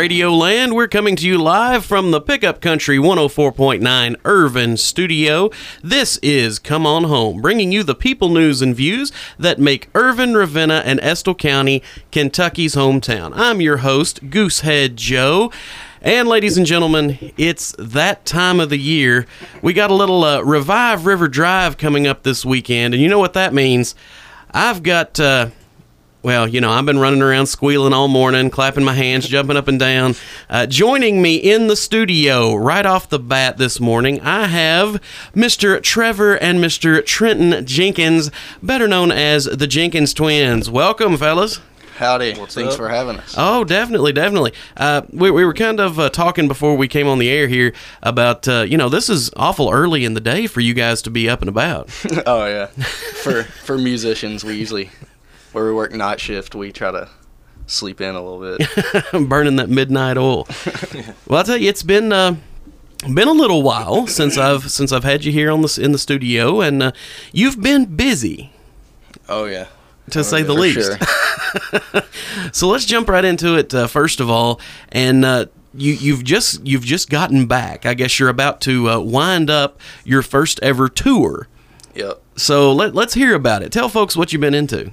Radio Land. We're coming to you live from the Pickup Country 104.9 Irvin studio. This is Come On Home, bringing you the people, news, and views that make Irvin, Ravenna, and Estill County Kentucky's hometown. I'm your host, Goosehead Joe. And ladies and gentlemen, it's that time of the year. We got a little Revive River Drive coming up this weekend, and you know what that means. I've got... Well, you know, I've been running around squealing all morning, clapping my hands, jumping up and down. Joining me in the studio right off the bat this morning, I have Mr. Trevor and Mr. Trenton Jenkins, better known as the Jenkins Twins. Welcome, fellas. Howdy. Thanks for having us. Oh, definitely. We were kind of talking before we came on the air here about, this is awful early in the day for you guys to be up and about. Oh, yeah. For musicians, where we work night shift, we try to sleep in a little bit. Burning that midnight oil. Well, I'll tell you, it's been a little while since I've had you here in the studio, and you've been busy. Oh yeah, to say the least. Sure. So let's jump right into it. First of all, and you've just gotten back. I guess you're about to wind up your first ever tour. Yep. So let's hear about it. Tell folks what you've been into.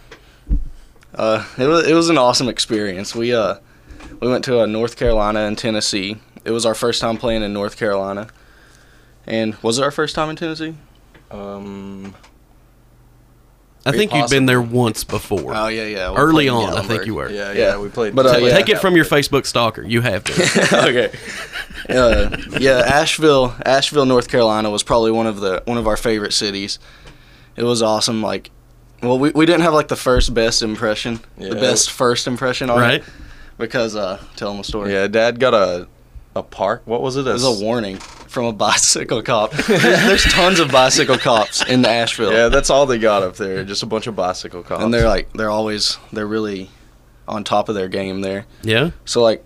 It was an awesome experience. We went to North Carolina and Tennessee. It was our first time playing in North Carolina. And was it our first time in Tennessee? I think you'd been there once before. Oh yeah. Early on, I think you were. Yeah. We played. But take it from your Facebook stalker. You have to. Okay. Asheville, North Carolina was probably one of our favorite cities. It was awesome. Well, we didn't have the best impression, the best first impression on it, because tell them a story. Yeah, Dad got a park. What was it? It was a warning from a bicycle cop. There's tons of bicycle cops in Asheville. Yeah, that's all they got up there, just a bunch of bicycle cops. And they're really on top of their game there. Yeah. So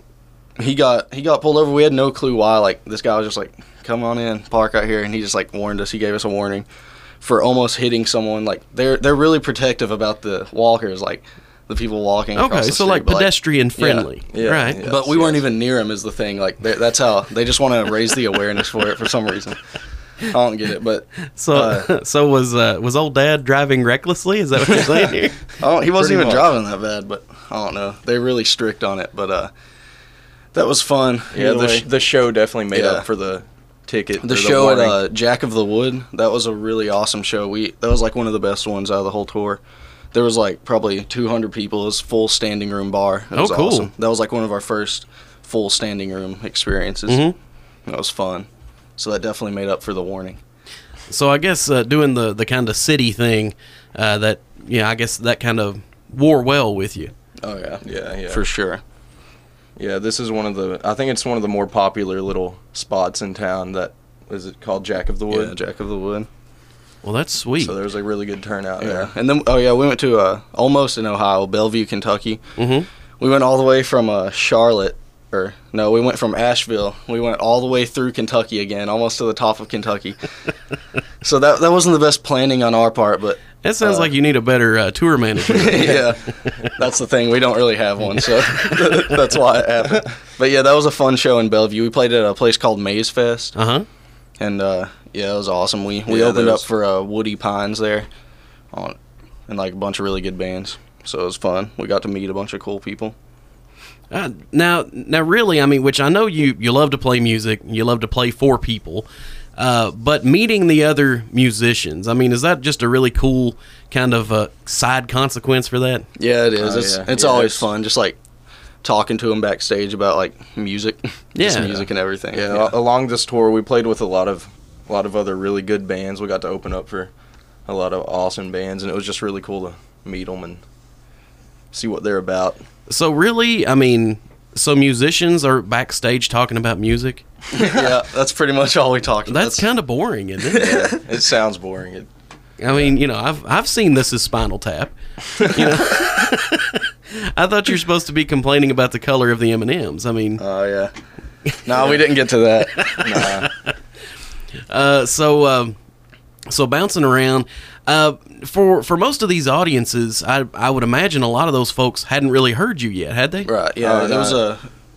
he got pulled over. We had no clue why. This guy was just like, "Come on in, park right here," and he just warned us. He gave us a warning for almost hitting someone. They're really protective about the walkers, the people walking across the street. Pedestrian friendly. Yeah. Right. Yes, but we weren't even near him is the thing. That's how they just want to raise the awareness for it for some reason. I don't get it, but so was old Dad driving recklessly? Is that what you're saying here? He wasn't even driving that bad, but I don't know. They're really strict on it, but that was fun. Yeah, the show definitely made up for the ticket. The show at Jack of the Wood, that was a really awesome show. That was one of the best ones out of the whole tour. There was probably 200 people. It was full standing room bar. It was cool. Awesome. That was one of our first full standing room experiences. Mm-hmm. That was fun. So that definitely made up for the warning. So I guess doing the kind of city thing, I guess that kind of wore well with you. Oh yeah. Yeah. For sure. Yeah, this is I think it's one of the more popular little spots in town. Is it called Jack of the Wood? Yeah, Jack of the Wood. Well, that's sweet. So there was a really good turnout there. And then, we went to almost in Ohio, Bellevue, Kentucky. Mm-hmm. We went all the way from Charlotte, we went from Asheville. We went all the way through Kentucky again, almost to the top of Kentucky. So that wasn't the best planning on our part, but... That sounds like you need a better tour manager. Yeah, that's the thing. We don't really have one, so that's why it happened. But yeah, that was a fun show in Bellevue. We played at a place called Maze Fest. Uh-huh. And it was awesome. We opened up for Woody Pines there, and a bunch of really good bands. So it was fun. We got to meet a bunch of cool people. Now, really, I mean, which I know you love to play music, you love to play for people, but meeting the other musicians, I mean, is that just a really cool kind of side consequence for that? Yeah, it is. It's always fun, just talking to them backstage about music, music and everything. Yeah, along this tour, we played with a lot of other really good bands. We got to open up for a lot of awesome bands, and it was just really cool to meet them and see what they're about. So really, I mean, musicians are backstage talking about music? Yeah, that's pretty much all we talk about. That's kind of boring, isn't it? Yeah, it sounds boring. I mean, I've seen This Is Spinal Tap. I thought you were supposed to be complaining about the color of the M&Ms. I mean... Oh, yeah. No, we didn't get to that. Nah. So bouncing around, for most of these audiences, I would imagine a lot of those folks hadn't really heard you yet, had they? Right, yeah.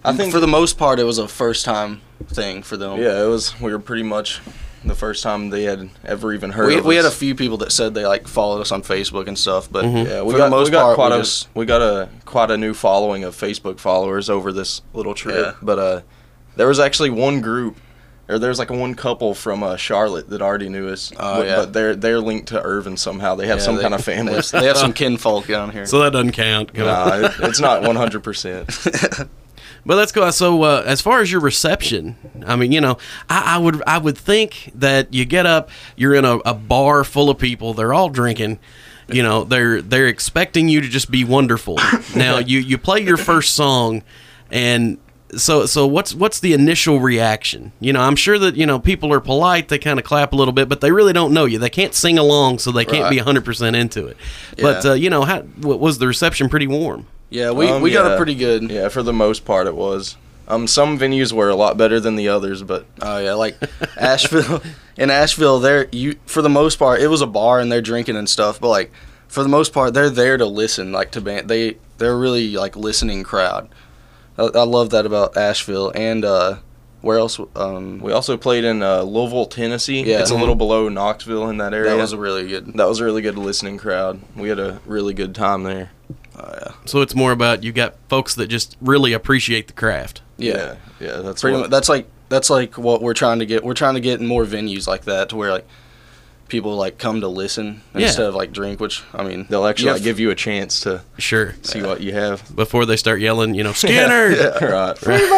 I think for the most part, it was a first time thing for them. Yeah, it was. We were pretty much the first time they had ever even heard of us. We had a few people that said they like followed us on Facebook and stuff, but Yeah, for the most part, we got quite a new following of Facebook followers over this little trip. Yeah. But there was actually one group, or there's like one couple from Charlotte that already knew us. Oh, yeah. But they're linked to Irvin somehow. They have some kind of family. They have some kinfolk down here. So that doesn't count. Nah, it's not 100%. But that's cool. So, as far as your reception, I mean, you know, I would think that you get up, you're in a bar full of people, they're all drinking, you know, they're expecting you to just be wonderful. Now, you play your first song, and so what's the initial reaction? You know, I'm sure that, you know, people are polite, they kind of clap a little bit, but they really don't know you. They can't sing along, so they can't be 100% into it. Yeah. But you know, was the reception pretty warm? Yeah, we got a pretty good. Yeah, for the most part it was. Some venues were a lot better than the others, but Oh yeah, like Asheville. In Asheville, for the most part, it was a bar and they're drinking and stuff. But like for the most part, they're there to listen, like to band. They're really like listening crowd. I love that about Asheville. And where else? we also played in Louisville, Tennessee. Yeah. It's a little below Knoxville in that area. That was a really good. That was a really good listening crowd. We had a really good time there. Oh yeah. So it's more about you got folks that just really appreciate the craft. Yeah. Yeah, that's Pretty what, much, that's like what we're trying to get. We're trying to get in more venues like that to where like people like come to listen instead of like drink. Which I mean, they'll actually you have- give you a chance to Sure. see what you have. Before they start yelling, you know, Skinner. Right.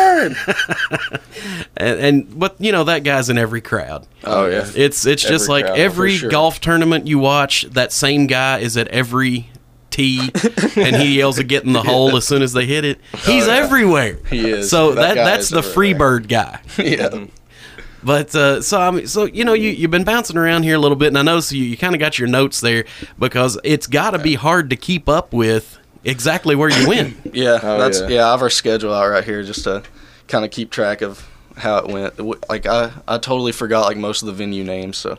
But you know, that guy's in every crowd. Oh yeah. It's just Every like crowd, every for sure. golf tournament you watch, that same guy is at every tee, and he yells at get in the hole as soon as they hit it. He's everywhere. He is. So That guy that's is the free everywhere. bird guy. yeah. But so I mean, so you know, you've been bouncing around here a little bit, and I noticed you kind of got your notes there because it's got to be hard to keep up with exactly where you went. Yeah, Oh, yeah. I have our schedule out right here just to kind of keep track of how it went. Like I totally forgot like most of the venue names, so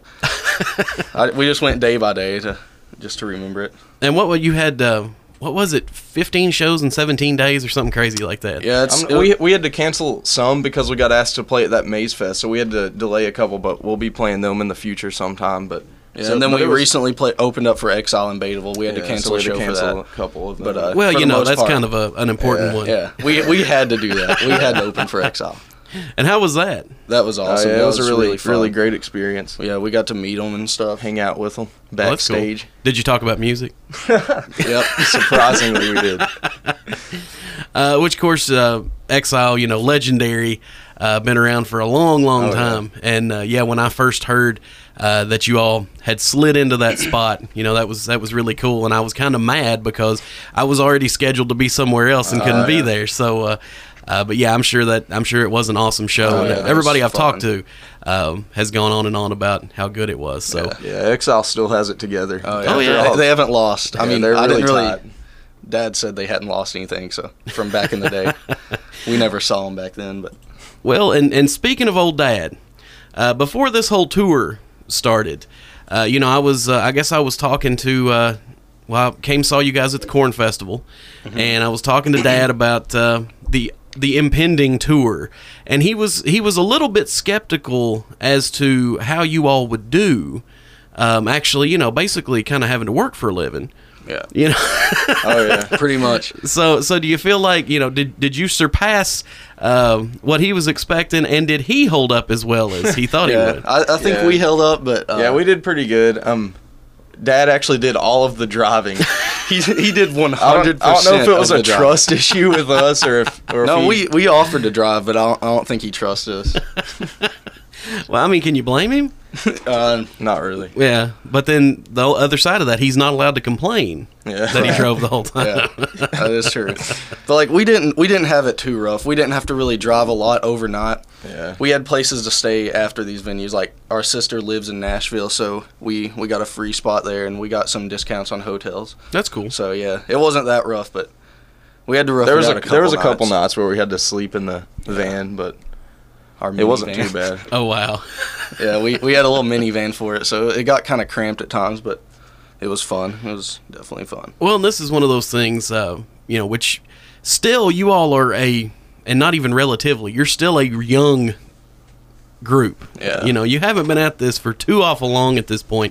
we just went day by day to remember it. And what you had? What was it? 15 shows in 17 days or something crazy like that. Yeah, We had to cancel some because we got asked to play at that Maze Fest, so we had to delay a couple, but we'll be playing them in the future sometime. But yeah, and then we recently opened up for Exile in Bateville. We had to yeah, cancel so we a had to show for cancel that. a couple of them. But, Well, for you the know, most that's part, kind of an important one. Yeah, we had to do that. We had to open for Exile. And how was that? That was awesome. yeah, That it was a really fun. great experience. Yeah, we got to meet them and stuff. Hang out with them Well, that's cool. backstage. Did you talk about music? Yep. Surprisingly, we did. Which, of course, Exile, you know, legendary, been around for a long, long Oh, yeah. time. And yeah, when I first heard that you all had slid into that spot, you know, that was really cool. And I was kind of mad because I was already scheduled to be somewhere else and couldn't be yeah. there. So, but yeah, I'm sure it was an awesome show. Oh, and yeah, that everybody was I've talked fun. to has gone on and on about how good it was. So Yeah, Exile still has it together. Oh, yeah. After all- They haven't lost. I Yeah, mean, they're I didn't really really. tight. Dad said they hadn't lost anything, so from back in the day, we never saw them back then. But Well, and speaking of old Dad, before this whole tour started, you know, I guess I was talking to, I came saw you guys at the Corn Festival, and I was talking to Dad about the impending tour, and he was a little bit skeptical as to how you all would do, actually, you know, basically kind of having to work for a living, yeah, you know. Oh yeah. pretty much. So do you feel like, you know, did you surpass what he was expecting, and did he hold up as well as he thought he Yeah, would? I think Yeah. we held up, but Yeah, we did pretty good. Dad actually did all of the driving. he did 100%. I don't know if it was of a the drive. trust issue with us or if No, he, we offered to drive, but I don't think he trusted us. Well, I mean, can you blame him? not really. Yeah, but then the other side of that, he's not allowed to complain Yeah. that he drove the whole time. Yeah, that is true. But like we didn't have it too rough. We didn't have to really drive a lot overnight. Yeah. We had places to stay after these venues. Like our sister lives in Nashville, so we got a free spot there, and we got some discounts on hotels. That's cool. So yeah, it wasn't that rough, but we had to rough There it was out a couple nights where we had to sleep in the van, but Our it wasn't minivan. too bad. Oh, wow. Yeah, we had a little minivan for it, so it got kind of cramped at times, but it was fun. It was definitely fun. Well, and this is one of those things, you know, which still you all are a and not even relatively, you're still a young group. Yeah. You know, you haven't been at this for too awful long at this point.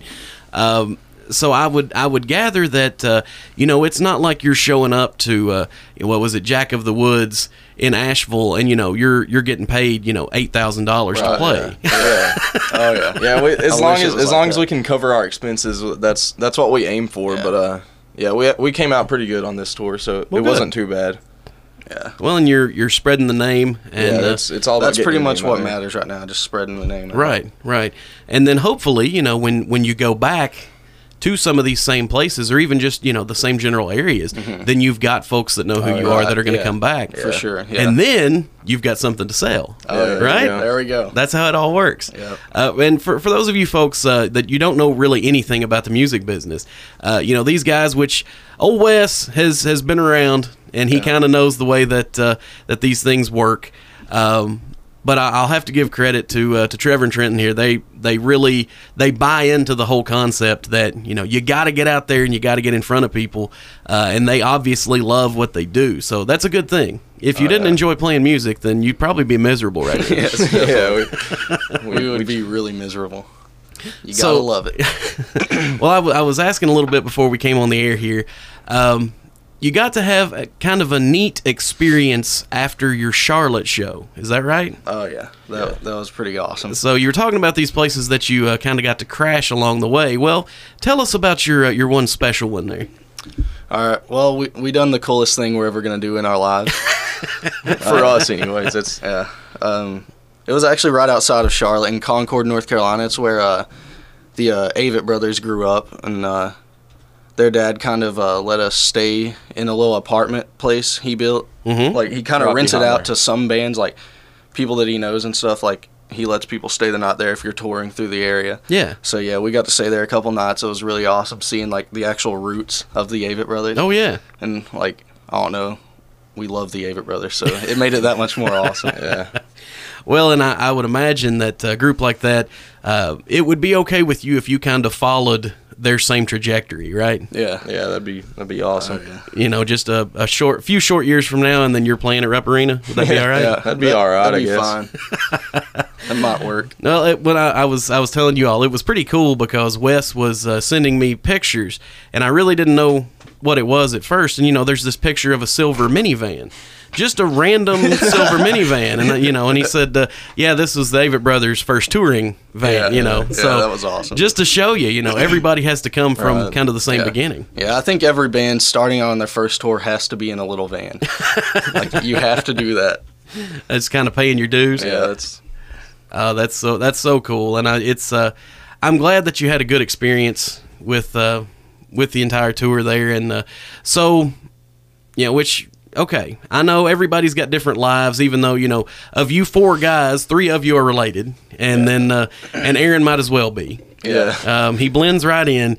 So I would gather that you know, it's not like you're showing up to what was it, Jack of the Woods in Asheville, and you know you're getting paid, you know, $8,000 to play. Yeah. Oh yeah. Yeah, as long as that. we can cover our expenses, that's what we aim for. Yeah. But yeah, we came out pretty good on this tour, so Well, it good. wasn't too bad. Yeah. Well, and you're spreading the name, and Yeah, it's all about That's getting pretty your much name out what there. matters right now. Just spreading the name. out. right, and then hopefully, you know, when you go back to some of these same places, or even just, you know, the same general areas, then you've got folks that know who you are that are going to yeah. come back For sure. Yeah. and then you've got something to sell. Oh, yeah. Right? Yeah. There we go. That's how it all works. Yep. And for those of you folks that you don't know really anything about the music business, you know, these guys, which old Wes has been around, and he kind of knows the way that that these things work. But I'll have to give credit to Trevor and Trenton here. They really buy into the whole concept that, you know, you got to get out there and you got to get in front of people, and they obviously love what they do. So that's a good thing. If you didn't enjoy playing music, then you'd probably be miserable right now. Yes. Yeah, We would be really miserable. You gotta So- love it. Well, I was asking a little bit before we came on the air here. You got to have kind of a neat experience after your Charlotte show. Is that right? Oh yeah. That was pretty awesome. So you were talking about these places that you kind of got to crash along the way. Well, tell us about your one special one there. All right. Well, we done the coolest thing we're ever gonna do in our lives. for us, anyways. It's Yeah. It was actually right outside of Charlotte in Concord, North Carolina. It's where the Avett brothers grew up, and their dad kind of let us stay in a little apartment place he built. Mhm. Like, he kind of Rocky rents it Horror. out to some bands, like people that he knows and stuff. Like, he lets people stay the night there if you're touring through the area. Yeah. So yeah, we got to stay there a couple nights. It was really awesome seeing like the actual roots of the Avett brothers. Oh yeah. And like, I don't know, we love the Avett brothers, so it made it that much more awesome. yeah. Well, and I would imagine that a group like that, it would be okay with you if you kind of followed their same trajectory, right? Yeah. Yeah, that'd be awesome. Oh, yeah. You know, just a few short years from now, and then you're playing at Rupp Arena. Would that be all right? Yeah, That'd be all right, that'd be I guess. fine. That might work. Well, when I was telling you all, it was pretty cool because Wes was sending me pictures, and I really didn't know what it was at first. And you know, there's this picture of a silver minivan, just a random silver minivan, and you know, and he said, "Yeah, this was the Avett Brothers' first touring van." Yeah, you know, yeah, so that was awesome. Just to show you, you know, everybody has to come from Right. kind of the same Yeah. beginning. Yeah, I think every band starting on their first tour has to be in a little van. Like, you have to do that. It's kind of paying your dues. Yeah, that's That's so cool, and I'm glad that you had a good experience with the entire tour there, and so yeah, which. Okay, I know everybody's got different lives, even though, you know, of you four guys, 3 of you are related, and then and Aaron might as well be. yeah. He blends right in.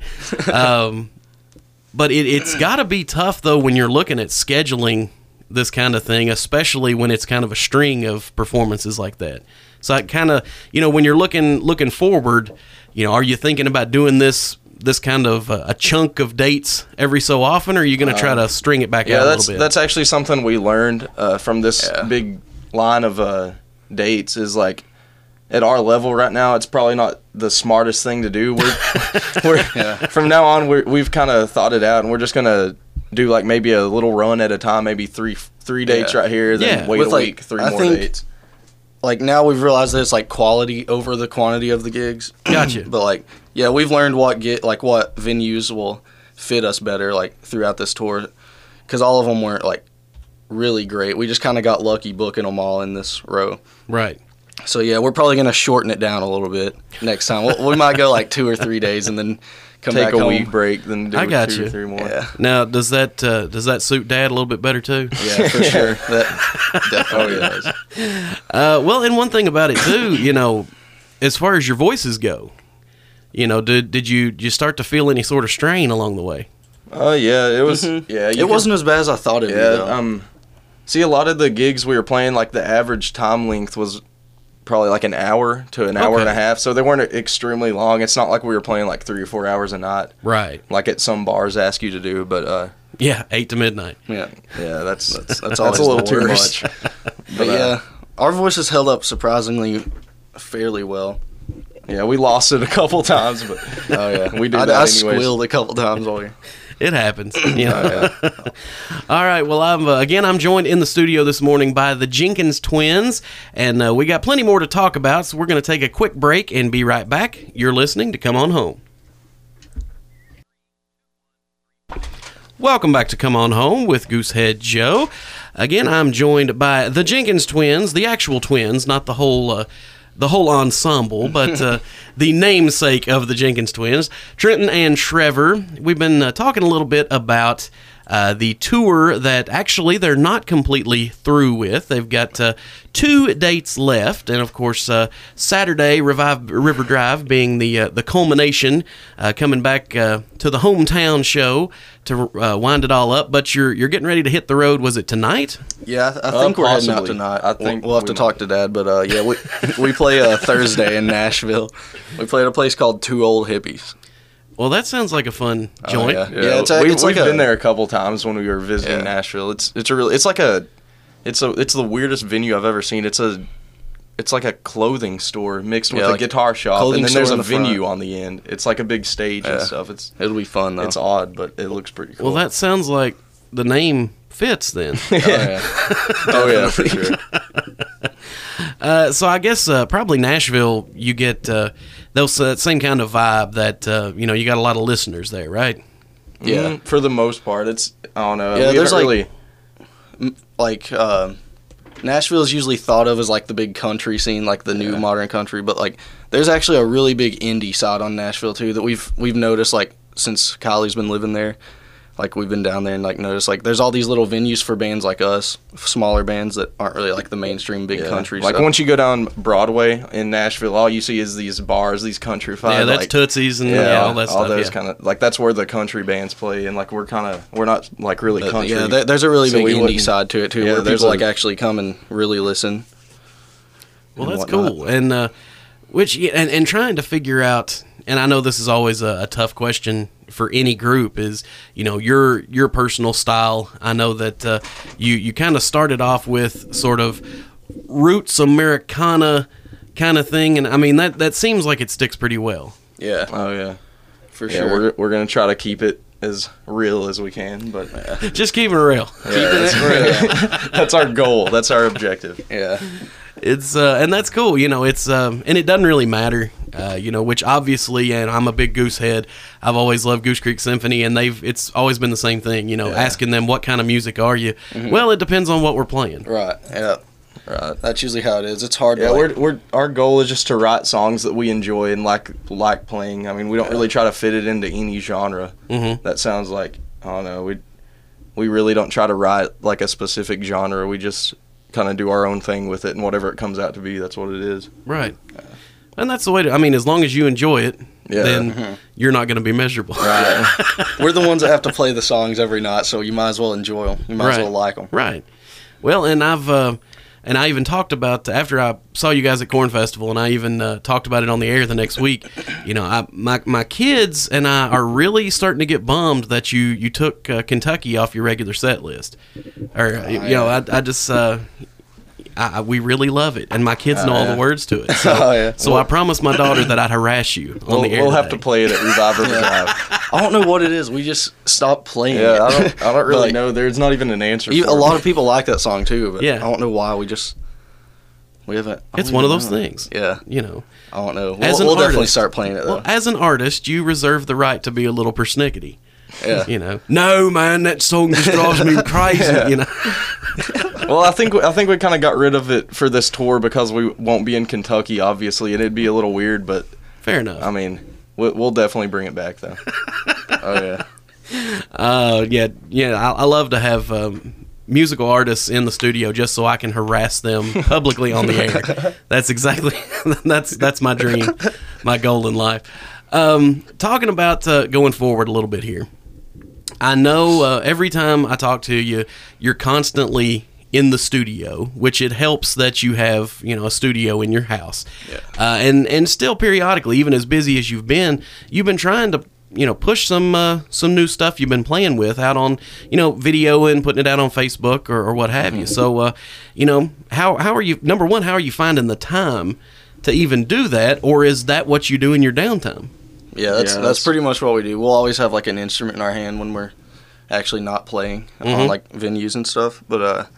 But it's got to be tough, though, when you're looking at scheduling this kind of thing, especially when it's kind of a string of performances like that. So I kind of, you know, when you're looking forward, you know, are you thinking about doing this kind of a chunk of dates every so often, or are you going to try to string it back out a that's little bit? that's actually something we learned from this Yeah. big line of dates. Is like, at our level right now, it's probably not the smartest thing to do. We're from now on, we've kind of thought it out, and we're just gonna do like maybe a little run at a time, maybe three dates Yeah. right here, then Yeah. wait With, a like, week, 3 I more think- dates. Like, now we've realized that it's like quality over the quantity of the gigs. Gotcha. But like, yeah, we've learned what venues will fit us better like throughout this tour, because all of them weren't like really great. We just kind of got lucky booking them all in this row. Right. So yeah, we're probably gonna shorten it down a little bit next time. We might go like 2 or 3 days and then come Take back a home. week break, then do I got 2 you. or 3 more. Yeah, Now, does that suit Dad a little bit better too? yeah, for sure. That definitely does. Well, and one thing about it too, you know, as far as your voices go, you know, did you start to feel any sort of strain along the way? Oh yeah, it was. Yeah, It wasn't as bad as I thought it'd be. Yeah. Though. See, a lot of the gigs we were playing, like the average time length was probably like an hour to an hour and a Okay. half, so they weren't extremely long. It's not like we were playing like 3 or 4 hours a night, Right. like at some bars ask you to do. But Yeah, 8 to midnight. Yeah, Yeah, that's that's a always little the too worst. much. But yeah, our voices held up surprisingly fairly well. Yeah, we lost it a couple times, but Oh yeah, we do I that squealed a couple times all year. It happens. All right. Well, I'm joined in the studio this morning by the Jenkins twins, and we got plenty more to talk about. So we're going to take a quick break and be right back. You're listening to Come On Home. Welcome back to Come On Home with Goosehead Joe. Again, I'm joined by the Jenkins twins, the actual twins, not the whole ensemble, but the namesake of the Jenkins twins, Trenton and Trevor. We've been talking a little bit about the tour that actually they're not completely through with. They've got 2 dates left, and of course Saturday, Revive River Drive being the culmination, coming back to the hometown show to wind it all up. But you're getting ready to hit the road. Was it tonight? Yeah, I think we're heading out possibly. tonight. I think we'll have to we talk to Dad, but yeah, we play Thursday in Nashville. We play at a place called Two Old Hippies. Well, that sounds like a fun joint. yeah. Yeah, it's we've like been there a couple times when we were visiting Yeah. Nashville. It's the weirdest venue I've ever seen. It's like a clothing store mixed with Yeah, a like guitar shop, clothing and then there's store a in the front. venue on the end. It's like a big stage and Yeah. stuff. It'll be fun though. It's odd, but it looks pretty cool. Well, that sounds like the name fits then. Oh yeah. oh yeah, for sure. So I guess probably Nashville, you get that same kind of vibe that you got a lot of listeners there, right? Yeah. For the most part, it's I don't know. Yeah, we there's haven't like Nashville is usually thought of as like the big country scene, like the new modern country, but like there's actually a really big indie side on Nashville too that we've noticed like since Kylie's been living there. Like we've been down there and like noticed like there's all these little venues for bands like us, smaller bands that aren't really like the mainstream big country Like stuff. once you go down Broadway in Nashville, all you see is these bars, these country-fied. Yeah, that's like, Tootsie's and all that stuff. All those yeah. kind of like that's where the country bands play, and like we're not like really country. Yeah, there's a really so big we indie wouldn't- side to it too, Yeah, where people people- like actually come and really listen. Well, and that's whatnot. cool. And and trying to figure out, and I know this is always a tough question for any group, is your personal style. I know that you kind of started off with sort of roots Americana kind of thing, and I mean that seems like it sticks pretty well. Yeah, Oh yeah, for yeah. sure. We're gonna try to keep it as real as we can, but Just keeping it real. that's our goal. That's our objective. Yeah. It's and that's cool, it's and it doesn't really matter, which obviously, and I'm a big Goosehead. I've always loved Goose Creek Symphony, and it's always been the same thing, asking them what kind of music are you? Well, it depends on what we're playing. Right. Yeah. Right. That's usually how it is. It's hard Yeah, to like, we're our goal is just to write songs that we enjoy and like playing. I mean, we don't really try to fit it into any genre. Mhm. That sounds like I don't know. We really don't try to write like a specific genre. We just kind of do our own thing with it, and whatever it comes out to be, that's what it is. Right. And that's the way as long as you enjoy it, Yeah. then you're not going to be miserable. we're the ones that have to play the songs every night, so you might as well enjoy them. You might as well like them. Right. Well, and I even talked about, after I saw you guys at Corn Festival, and I even talked about it on the air the next week, my kids and I are really starting to get bummed that you took Kentucky off your regular set list. Or, I just, we really love it, and my kids know all the words to it. So, Oh, yeah. so I promised my daughter that I'd harass you on the air We'll have to today. play it at Revive River Drive. I don't know what it is. We just stopped playing Yeah, it. I don't really Like, know. There's not even an answer. A for lot it. of people like that song too, but Yeah. I don't know why we haven't. I It's don't one of even those know. things. Yeah, I I don't know. As an We'll definitely artist- start playing it though. Well, as an artist, you reserve the right to be a little persnickety. Yeah. No, man, that song just drives me crazy. Well, I think we kind of got rid of it for this tour because we won't be in Kentucky, obviously, and it'd be a little weird. But Fair enough. I mean, we'll definitely bring it back though. Oh yeah. I love to have musical artists in the studio just so I can harass them publicly on the air. That's exactly that's my dream, my goal in life. Talking about going forward a little bit here. I know every time I talk to you, you're constantly in the studio, which it helps that you have a studio in your house. Yeah. And still periodically, even as busy as you've been trying to push some new stuff you've been playing with out on, video and putting it out on Facebook or what have you. So, how are you, number one, how are you finding the time to even do that, or is that what you do in your downtime? Yeah, that's pretty much what we do. We'll always have like an instrument in our hand when we're actually not playing on like venues and stuff. But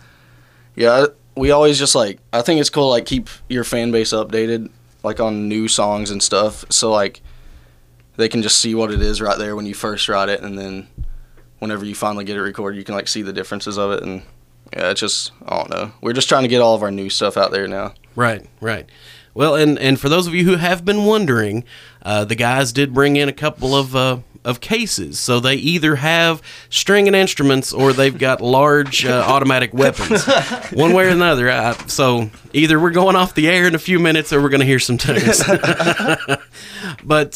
we always just like, I think it's cool like keep your fan base updated like on new songs and stuff. So like they can just see what it is right there when you first write it, and then whenever you finally get it recorded, you can like see the differences of it. And yeah, it's just, I don't know. We're just trying to get all of our new stuff out there now. Right. Well, and for those of you who have been wondering, the guys did bring in a couple of cases. So they either have stringing instruments or they've got large automatic weapons. One way or another. So either we're going off the air in a few minutes or we're going to hear some tunes. But,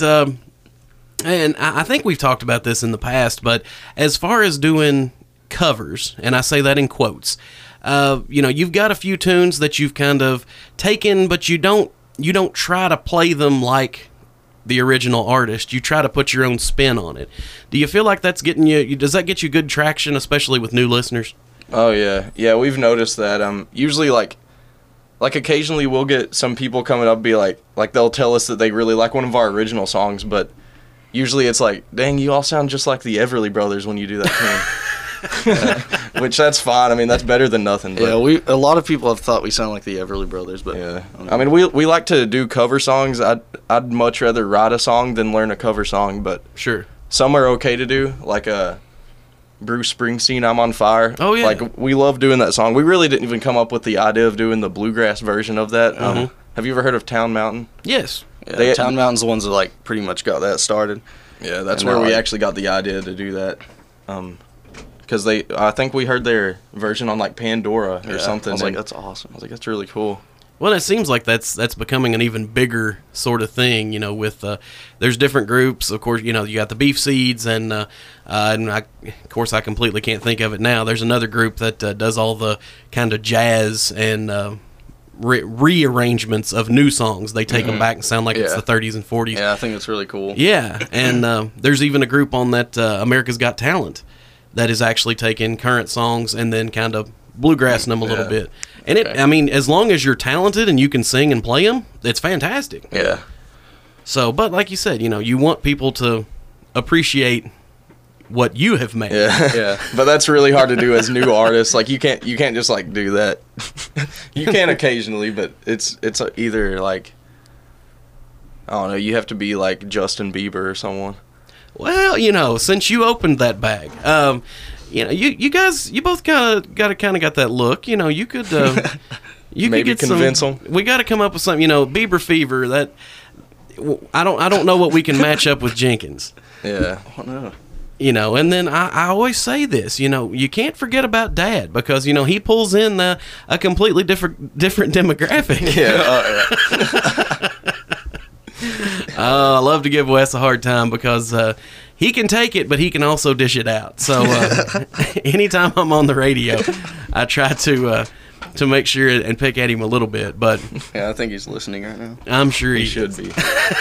and I think we've talked about this in the past, but as far as doing covers, and I say that in quotes, you've got a few tunes that you've kind of taken, but you don't try to play them like the original artist. You try to put your own spin on it. Do you feel like that's getting does that get you good traction, especially with new listeners? Oh yeah, we've noticed that. Usually like occasionally we'll get some people coming up and be like they'll tell us that they really like one of our original songs, but usually it's like, dang, you all sound just like the Everly Brothers when you do that tune. Which that's fine. I mean, that's better than nothing. But, yeah, a lot of people have thought we sound like the Everly Brothers, but yeah, I mean, we like to do cover songs. I'd much rather write a song than learn a cover song, but sure, some are okay to do, like Bruce Springsteen, "I'm on Fire." Oh yeah, like we love doing that song. We really didn't even come up with the idea of doing the bluegrass version of that. Have you ever heard of Town Mountain? Yes. Yeah, Town Mountain's the ones that like pretty much got that started. Yeah, that's where we actually got the idea to do that. Because I think we heard their version on like Pandora or something. I was like, that's awesome. I was like, that's really cool. Well, it seems like that's becoming an even bigger sort of thing, with there's different groups. Of course, you got the Beef Seeds, and of course I completely can't think of it now. There's another group that does all the kind of jazz and rearrangements of new songs. They take them back and sound like it's the 30s and 40s. Yeah, I think it's really cool. Yeah, and there's even a group on that America's Got Talent that is actually taking current songs and then kind of bluegrassing them a little bit. And I mean, as long as you're talented and you can sing and play them, it's fantastic. Yeah. So, but like you said, you want people to appreciate what you have made. Yeah. But that's really hard to do as new artists. Like you can't just like do that. You can occasionally, but it's either like, I don't know, you have to be like Justin Bieber or someone. Well, since you opened that bag, you guys, you both got that look. You could, you maybe could get convince them. We got to come up with something. Bieber fever. That I don't know what we can match up with Jenkins. Yeah, I don't know. And then I always say this. You can't forget about Dad because he pulls in a completely different demographic. Yeah. I love to give Wes a hard time because he can take it, but he can also dish it out. So anytime I'm on the radio, I try to make sure and pick at him a little bit. But yeah, I think he's listening right now. I'm sure he should be.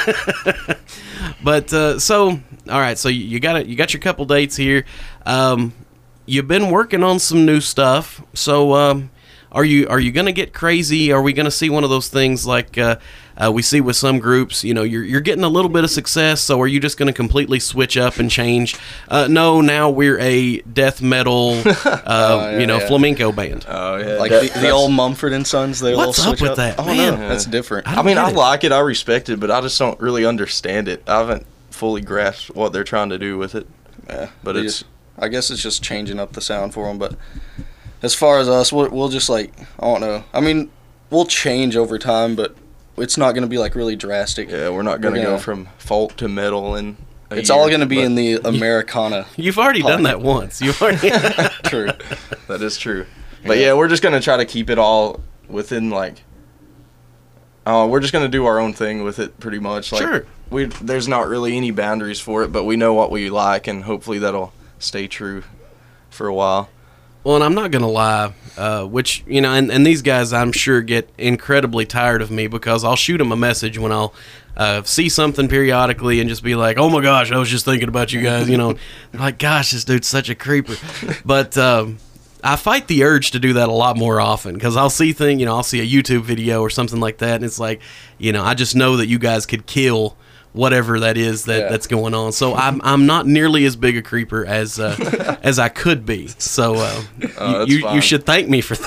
But so all right, so you got your couple dates here. You've been working on some new stuff. So are you going to get crazy? Are we going to see one of those things like we see with some groups? You're getting a little bit of success, so are you just going to completely switch up and change? No, now we're a death metal, flamenco band. Oh yeah, like the old Mumford and Sons. What's up with that, man? That's different. I mean, I like it, I respect it, but I just don't really understand it. I haven't fully grasped what they're trying to do with it. Yeah, but I guess it's just changing up the sound for them. But as far as us, we'll just like, I don't know. I mean, we'll change over time, but it's not going to be like really drastic. Yeah, we're not going to go from folk to metal in a It's year, all going to be in the Americana. You've already done that once. You've already True. That is true. But yeah, we're just going to try to keep it all within like we're just going to do our own thing with it pretty much. Like, sure. There's not really any boundaries for it, but we know what we like and hopefully that'll stay true for a while. Well, and I'm not going to lie, which, you know, and these guys, I'm sure, get incredibly tired of me because I'll shoot them a message when I'll see something periodically and just be like, oh, my gosh, I was just thinking about you guys, you know. Like, gosh, this dude's such a creeper. But I fight the urge to do that a lot more often because I'll see I'll see a YouTube video or something like that, and it's like, you know, I just know that you guys could kill whatever that is that's going on. So I'm not nearly as big a creeper as I could be. So you should thank me for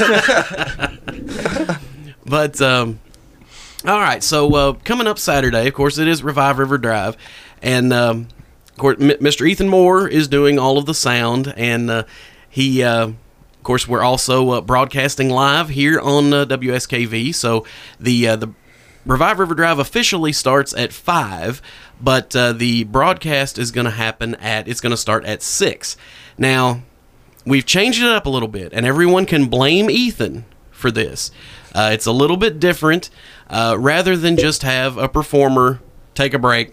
that. But all right. So coming up Saturday, of course, it is Revive River Drive, and of course, Mr. Ethan Moore is doing all of the sound, and he. Of course, we're also broadcasting live here on WSKV. So the Revive River Drive officially starts at 5, but the broadcast is going to start at 6. Now, we've changed it up a little bit, and everyone can blame Ethan for this. It's a little bit different. Rather than just have a performer take a break,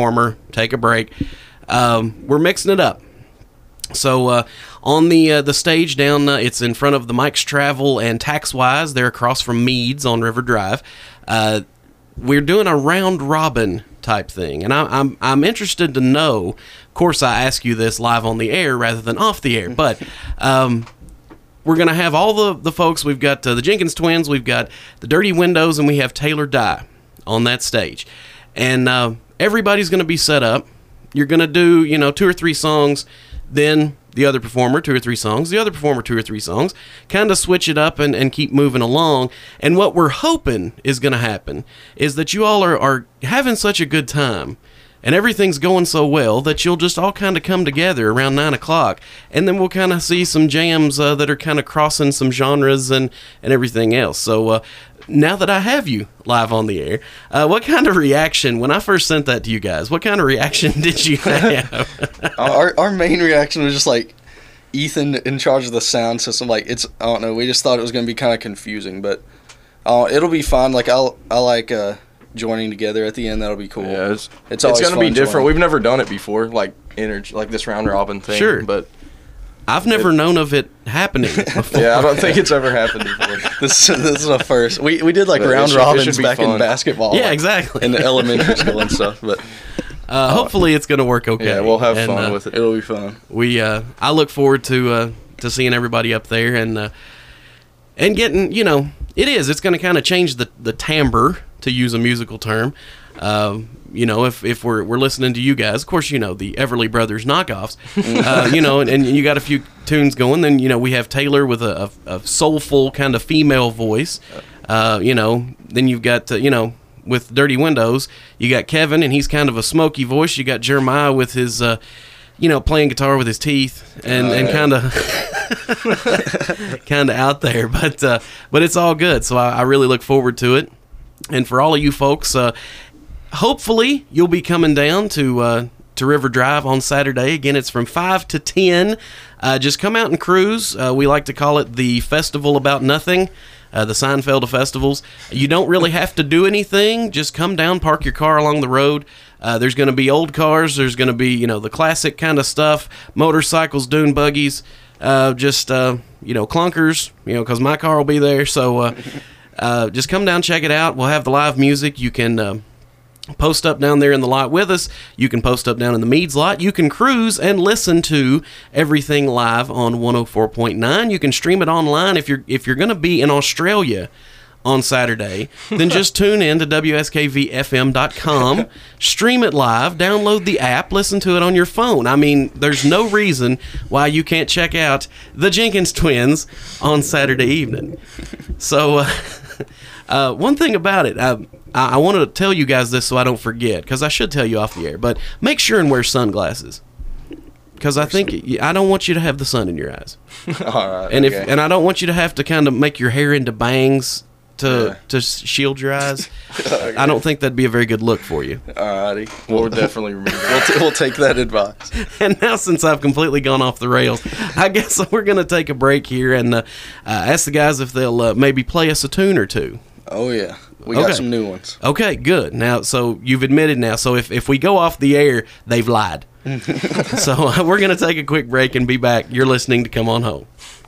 we're mixing it up. So on the stage down, it's in front of the Mike's Travel and Taxwise. They're across from Meads on River Drive. We're doing a round robin type thing, and I'm interested to know. Of course, I ask you this live on the air rather than off the air, but we're going to have all the folks. We've got the Jenkins Twins, we've got the Dirty Windows, and we have Taylor Dye on that stage, and everybody's going to be set up. You're going to do 2 or 3 songs, then the other performer 2 or 3 songs, the other performer 2 or 3 songs, kind of switch it up and keep moving along. And what we're hoping is going to happen is that you all are having such a good time and everything's going so well that you'll just all kind of come together around 9 o'clock, and then we'll kind of see some jams that are kind of crossing some genres and everything else. So now that I have you live on the air, what kind of reaction, when I first sent that to you guys, what kind of reaction did you have? Our main reaction was just like, Ethan in charge of the sound system. Like, I don't know, we just thought it was going to be kind of confusing, but it'll be fun. Like, I like joining together at the end. That'll be cool. Yeah, it's going to be different. We've never done it before, like this round robin thing. Sure. But I've never known of it happening before. Yeah, I don't think it's ever happened before. This is a first. We did like round robins back in basketball. Yeah, exactly. In the elementary school and stuff. But hopefully it's going to work okay. Yeah, we'll have fun with it. It'll be fun. I look forward to seeing everybody up there and getting, it's going to kind of change the timbre, to use a musical term. If we're listening to you guys, of course, the Everly Brothers knockoffs, and you got a few tunes going. Then, we have Taylor with a soulful kind of female voice. Then you've got, with Dirty Windows, you got Kevin, and he's kind of a smoky voice. You got Jeremiah with his, playing guitar with his teeth and kind of out there. But it's all good. So I really look forward to it. And for all of you folks, hopefully you'll be coming down to River Drive on Saturday. Again, it's from 5 to 10. Just come out and cruise. We like to call it the Festival About Nothing, the Seinfeld of festivals. You don't really have to do anything. Just come down, park your car along the road. There's going to be old cars. There's going to be, the classic kind of stuff, motorcycles, dune buggies, clunkers, because my car will be there. So just come down, check it out. We'll have the live music. You can post up down there in the lot with us. You can post up down in the Meads lot. You can cruise and listen to everything live on 104.9. You can stream it online. If you're going to be in Australia on Saturday, then just tune in to WSKVFM.com, stream it live, download the app, listen to it on your phone. I mean, there's no reason why you can't check out the Jenkins Twins on Saturday evening. So one thing about it, I want to tell you guys this so I don't forget, because I should tell you off the air, but make sure and wear sunglasses, because I don't want you to have the sun in your eyes. All right. And and I don't want you to have to kind of make your hair into bangs to shield your eyes. Okay. I don't think that'd be a very good look for you. Alrighty. We'll definitely remember. We'll take that advice. And now, since I've completely gone off the rails, I guess we're going to take a break here and ask the guys if they'll maybe play us a tune or two. Oh, yeah. We got some new ones. Okay, good. Now, so you've admitted now. So if we go off the air, they've lied. So we're going to take a quick break and be back. You're listening to Come On Home.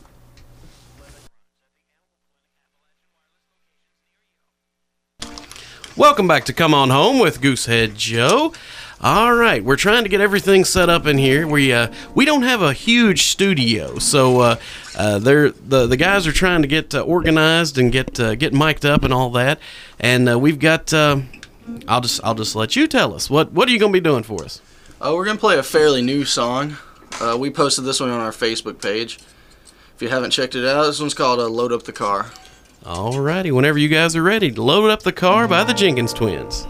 Welcome back to Come On Home with Goosehead Joe. All right, we're trying to get everything set up in here. We don't have a huge studio, so the guys are trying to get organized and get mic'd up and all that. And we've got. I'll just let you tell us what are you going to be doing for us? We're going to play a fairly new song. We posted this one on our Facebook page. If you haven't checked it out, this one's called Load Up the Car. All righty, whenever you guys are ready, Load Up the Car by the Jenkins Twins.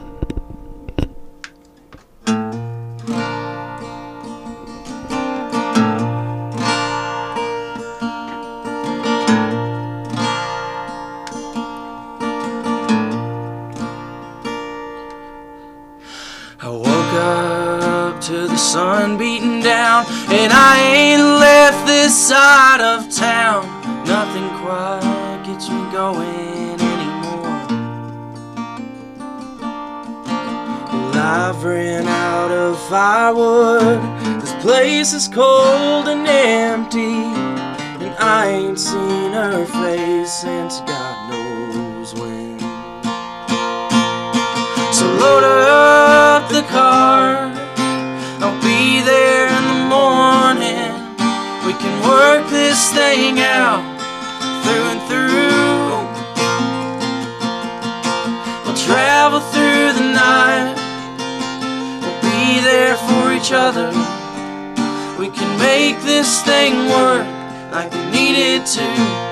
Sun beating down, and I ain't left this side of town. Nothing quite gets me going anymore. Well, I've ran out of firewood. This place is cold and empty, and I ain't seen her face since God knows when. So load up the car, I'll be there in the morning. We can work this thing out through and through. We'll travel through the night. We'll be there for each other. We can make this thing work like we needed to.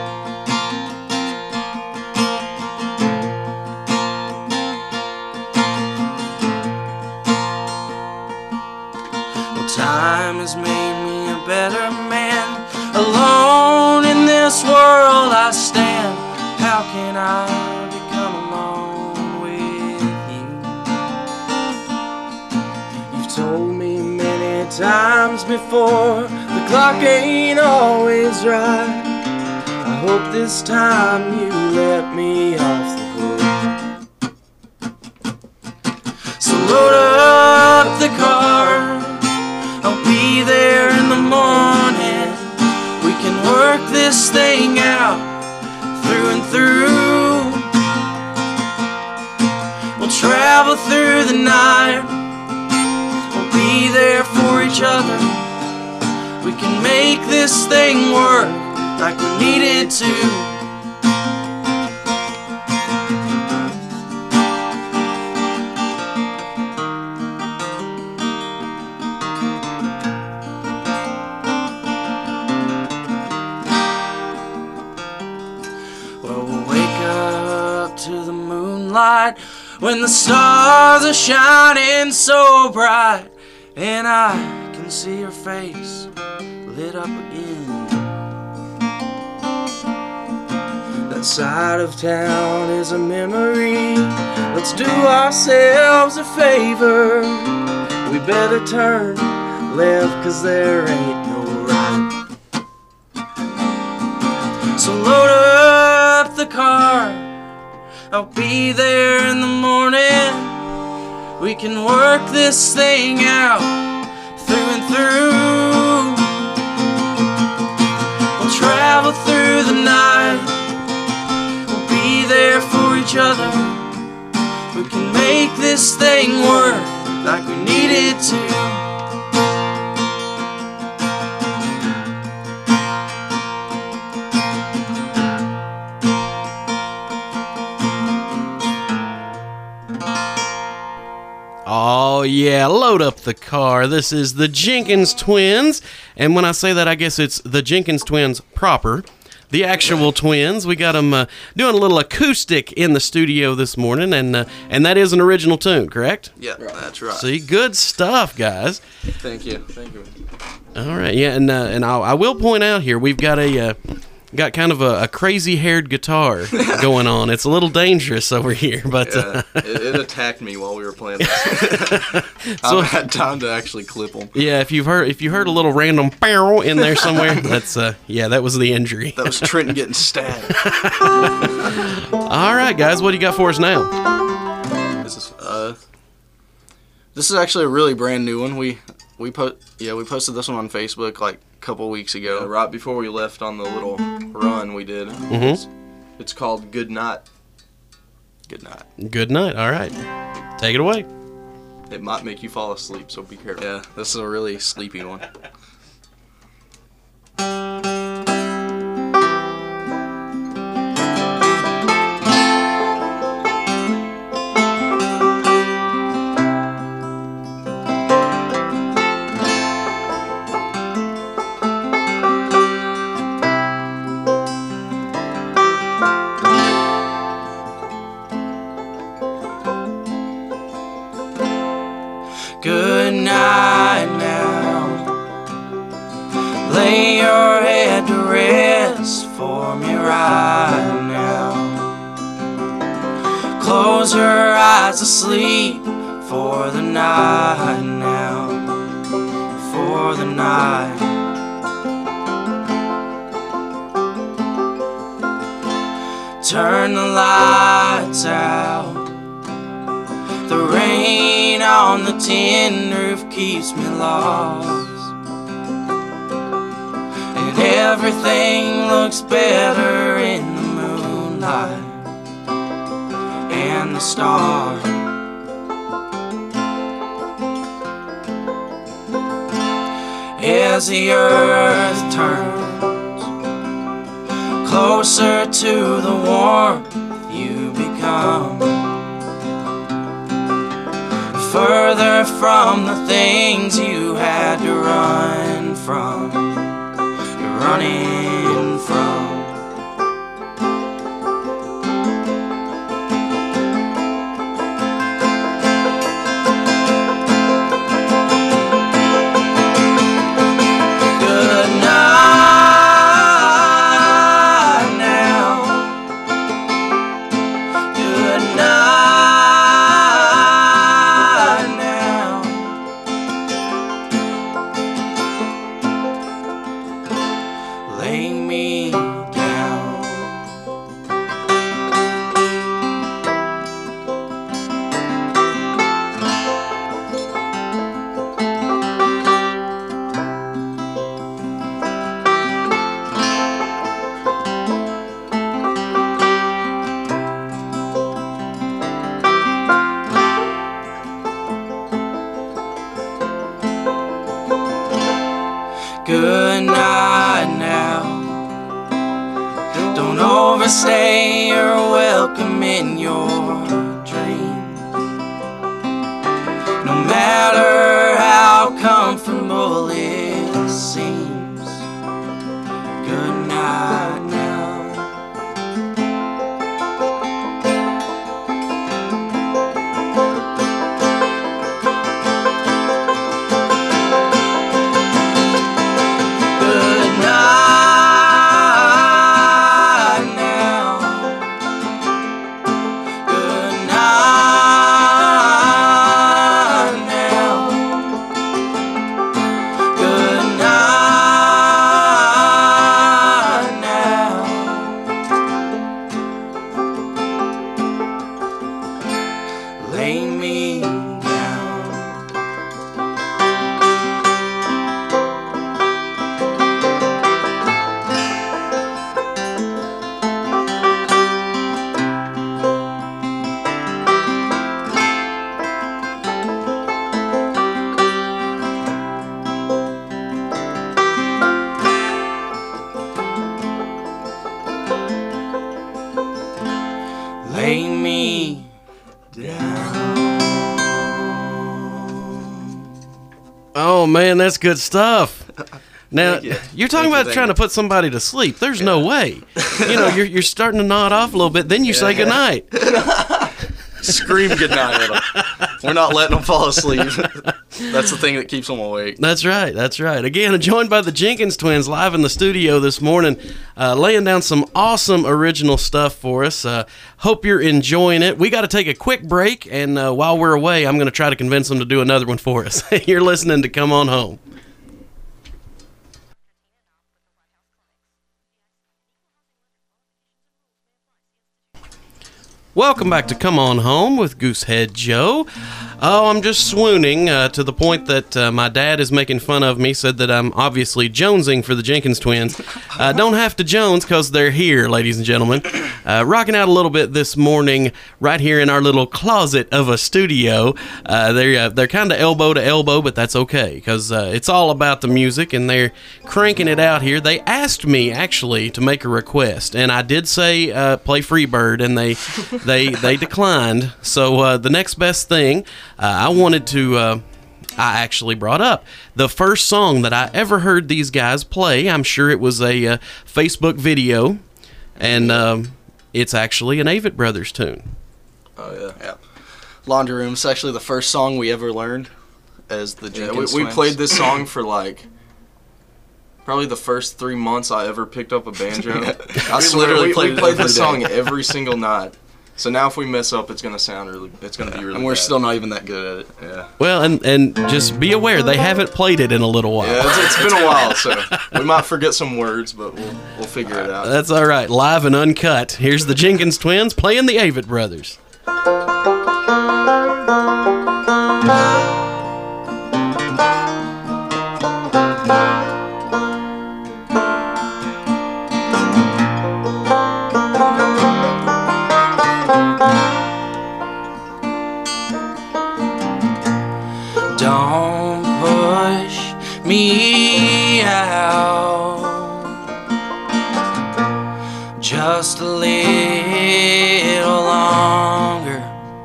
Time has made me a better man. Alone in this world I stand. How can I become alone with you? You've told me many times before the clock ain't always right. I hope this time you let me off the hook. So load up the car, I'll be there in the morning. We can work this thing out through and through. We'll travel through the night. We'll be there for each other. We can make this thing work like we needed to. When the stars are shining so bright, and I can see your face lit up again. That side of town is a memory. Let's do ourselves a favor. We better turn left, 'cause there ain't no right. So load up the car, I'll be there in the morning. We can work this thing out through and through. We'll travel through the night. We'll be there for each other. We can make this thing work like we needed to. Oh, yeah, load up the car. This is the Jenkins Twins. And when I say that, I guess it's the Jenkins Twins proper. The actual twins. We got them doing a little acoustic in the studio this morning, and that is an original tune, correct? Yeah, that's right. See, good stuff, guys. Thank you. Thank you. All right, yeah, and I will point out here, we've got got kind of a crazy-haired guitar going on. It's a little dangerous over here, but yeah, it attacked me while we were playing this. I haven't had time to actually clip them. Yeah, if you heard a little random pow in there somewhere, that's that was the injury. That was Trenton getting stabbed. All right, guys, what do you got for us now? This is actually a really brand new one. we posted this one on Facebook like a couple weeks ago. Right before we left on the little run we did. Mm-hmm. It's called Good Night. Good night. Good night. All right. Take it away. It might make you fall asleep, so be careful. Yeah, this is a really sleepy one. Good night now. Lay your head to rest for me right now. Close your eyes to sleep for the night now. For the night. Turn the lights out. The rain on the tin roof keeps me lost, and everything looks better in the moonlight and the stars. As the earth turns closer to the warmth you become, further from the things you had to run from. You're running from. Good night now. Good night now. Lay me down. Good night now. Don't overstay your welcome in your dreams. No matter how comfortable it seems. Good night now. Good night now. Good night now. Good night now. Lay me down. Lay me down. Oh man, that's good stuff. Now Thank you. you're talking Thank about you, trying to put somebody to sleep. There's no way. You know, you're starting to nod off a little bit. Then you say goodnight. Scream goodnight at them. We're not letting them fall asleep. That's the thing that keeps them awake. That's right. That's right. Again, joined by the Jenkins twins live in the studio this morning, laying down some awesome original stuff for us. Hope you're enjoying it. We got to take a quick break, and while we're away, I'm going to try to convince them to do another one for us. You're listening to Come On Home. Welcome back to Come On Home with Goosehead Joe. Oh, I'm just swooning to the point that my dad is making fun of me, said that I'm obviously jonesing for the Jenkins twins. Don't have to Jones because they're here, ladies and gentlemen. Rocking out a little bit this morning right here in our little closet of a studio. They're kind of elbow to elbow, but that's okay because it's all about the music and they're cranking it out here. They asked me actually to make a request, and I did say play Freebird, and they declined. So the next best thing I wanted to I actually brought up the first song that I ever heard these guys play. I'm sure it was a Facebook video, and it's actually an Avett Brothers tune. Oh Yeah. Laundry Room's actually the first song we ever learned as the Jenkins we Twins. played this song for like probably the first 3 months I ever picked up a banjo. I swear, literally we played it played every this day. song every single night. So now if we mess up, it's gonna be really And we're bad. still not even that good at it. Yeah. Well, and just be aware they haven't played it in a little while. Yeah, it's been a while, so we might forget some words, but we'll figure it out. That's all right. Live and uncut. Here's the Jenkins twins playing the Avett Brothers. Don't push me out just a little longer.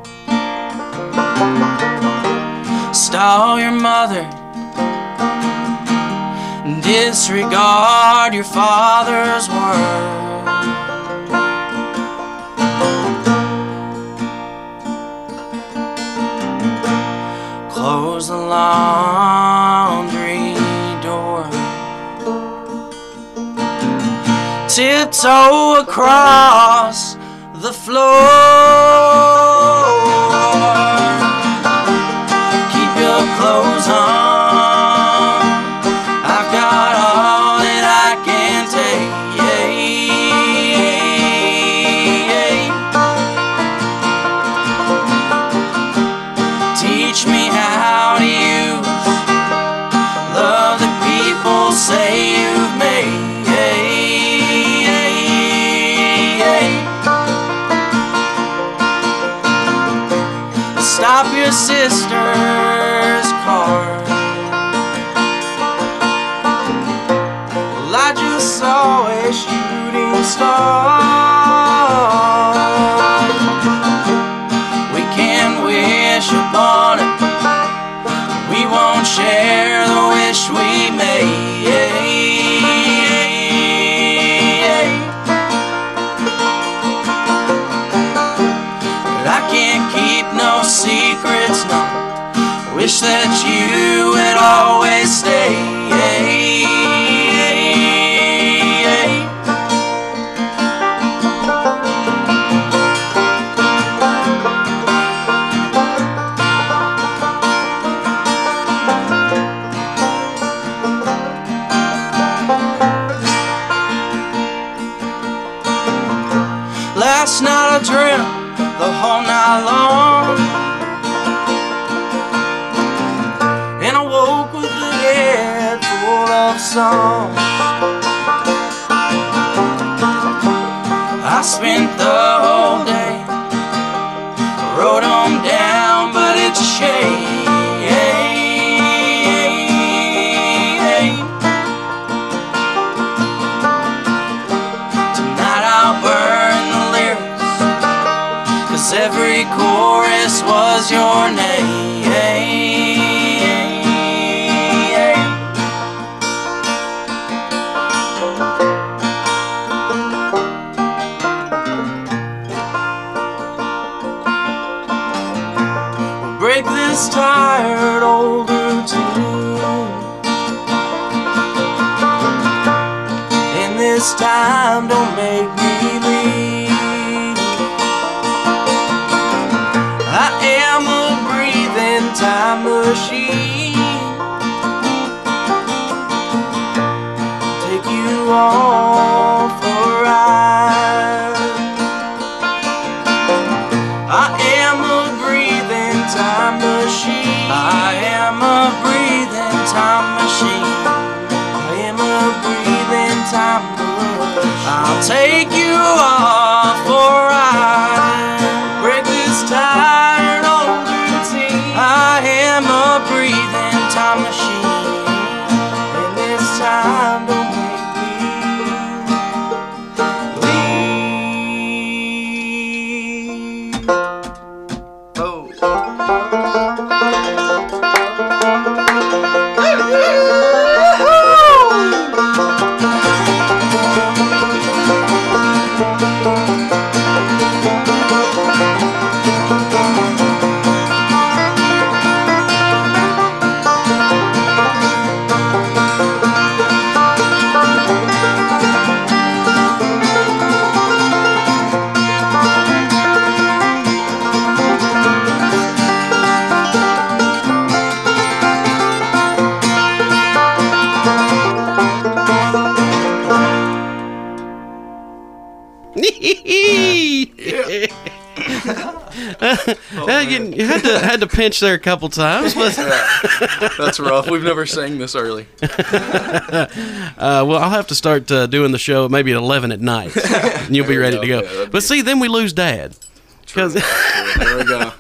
Stall your mother, disregard your father's word. Close the laundry door. Tiptoe across the floor. Keep your clothes on. I've got all that I can take. Teach me how to use love that people say you've made. Stop your sister's car. Well, I just saw a shooting star. We can wish upon it. We won't share the wish we made. But I can't keep no secrets, no. Wish that you would always stay. Last night I dreamt the whole night long, and I woke with a head full of songs. I spent the whole day, wrote them down, but it's a shame. Tonight I'll burn the lyrics, 'cause every chorus was your name. Break this tired old routine, and this time don't make me leave. I am a breathing time machine. Take you on for a ride. I am a breathing time machine. I'll take you off for a ride. Break this tired old routine. I am a breathing time machine, and this time don't make me leave. You had to pinch there a couple times, but That's rough. We've never sang this early. well, I'll have to start doing the show maybe at 11 at night, and you'll be ready to go. Yeah, But see, then we lose Dad. Because There we go.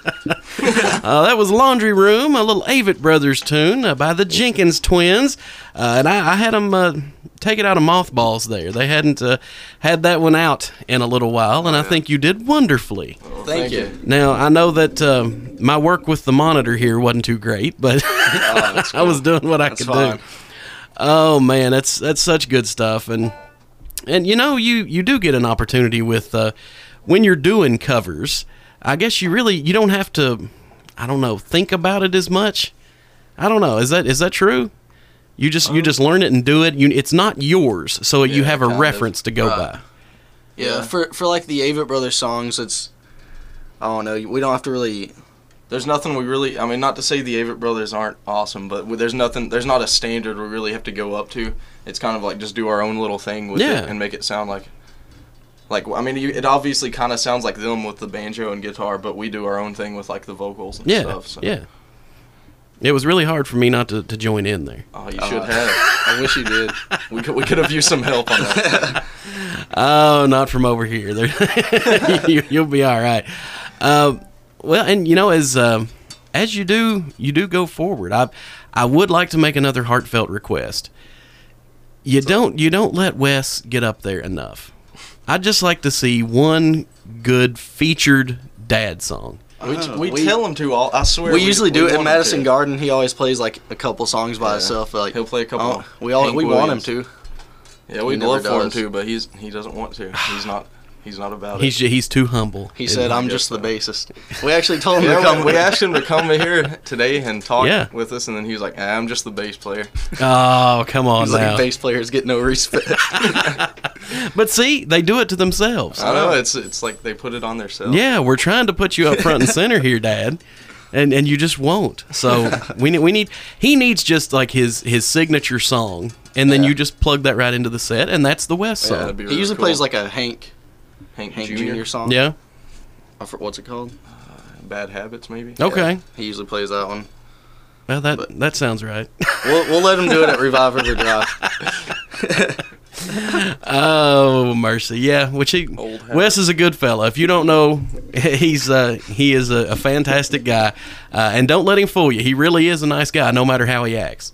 that was Laundry Room, a little Avett Brothers tune by the Jenkins Twins. And I had them take it out of mothballs there. They hadn't had that one out in a little while, and I think you did wonderfully. Thank you. Now, I know that my work with the monitor here wasn't too great, but I was doing what I could fine. do. Oh, man, that's such good stuff. And you know, you do get an opportunity with when you're doing covers. I guess you don't have to, I don't know, think about it as much. I don't know. Is that true? You just learn it and do it. It's not yours, so you have a kind of. reference to go Right. by. Yeah, for like the Avett Brothers songs, it's, I don't know, we don't have to really. There's nothing we really. I mean, not to say the Avett Brothers aren't awesome, but there's not a standard we really have to go up to. It's kind of like just do our own little thing with Yeah. it and make it sound like. I mean, it obviously kind of sounds like them with the banjo and guitar, but we do our own thing with like the vocals and Yeah, stuff. So. yeah. It was really hard for me not to join in there. Oh, you should have. I wish you did. We could have used some help on that. Oh, not from over here. You'll be all right. Well, and you know, as you do go forward. I would like to make another heartfelt request. You don't let Wes get up there enough. I'd just like to see one good featured dad song. We tell him to all. I swear. We usually do it want in him Madison to. Garden. He always plays like a couple songs by himself. But, like He'll play a couple. we Hank want him Williams. to. Yeah, we'd never love for him does. to, but he doesn't want to. He's not about He's too humble. He said, "I'm just the bassist." We actually told him it. to Yeah, come. we asked him to come here today and talk Yeah. with us, and then he was like, "I'm just the bass player." Oh, come on He's now. like, bass players get no respect. But see, they do it to themselves. I know it's like they put it on themselves. Yeah, we're trying to put you up front and center here, Dad, and you just won't. So he needs just like his signature song, and then you just plug that right into the set, and that's the West that'd song. be He really usually cool. plays like a Hank Hank Jr. song. Yeah. What's it called? Bad Habits, maybe. Okay. He usually plays that one. Well, that sounds right. We'll let him do it at Revive River Drive. Oh mercy, yeah. Old habit. Wes is a good fella. If you don't know, he is a fantastic guy, and don't let him fool you. He really is a nice guy, no matter how he acts.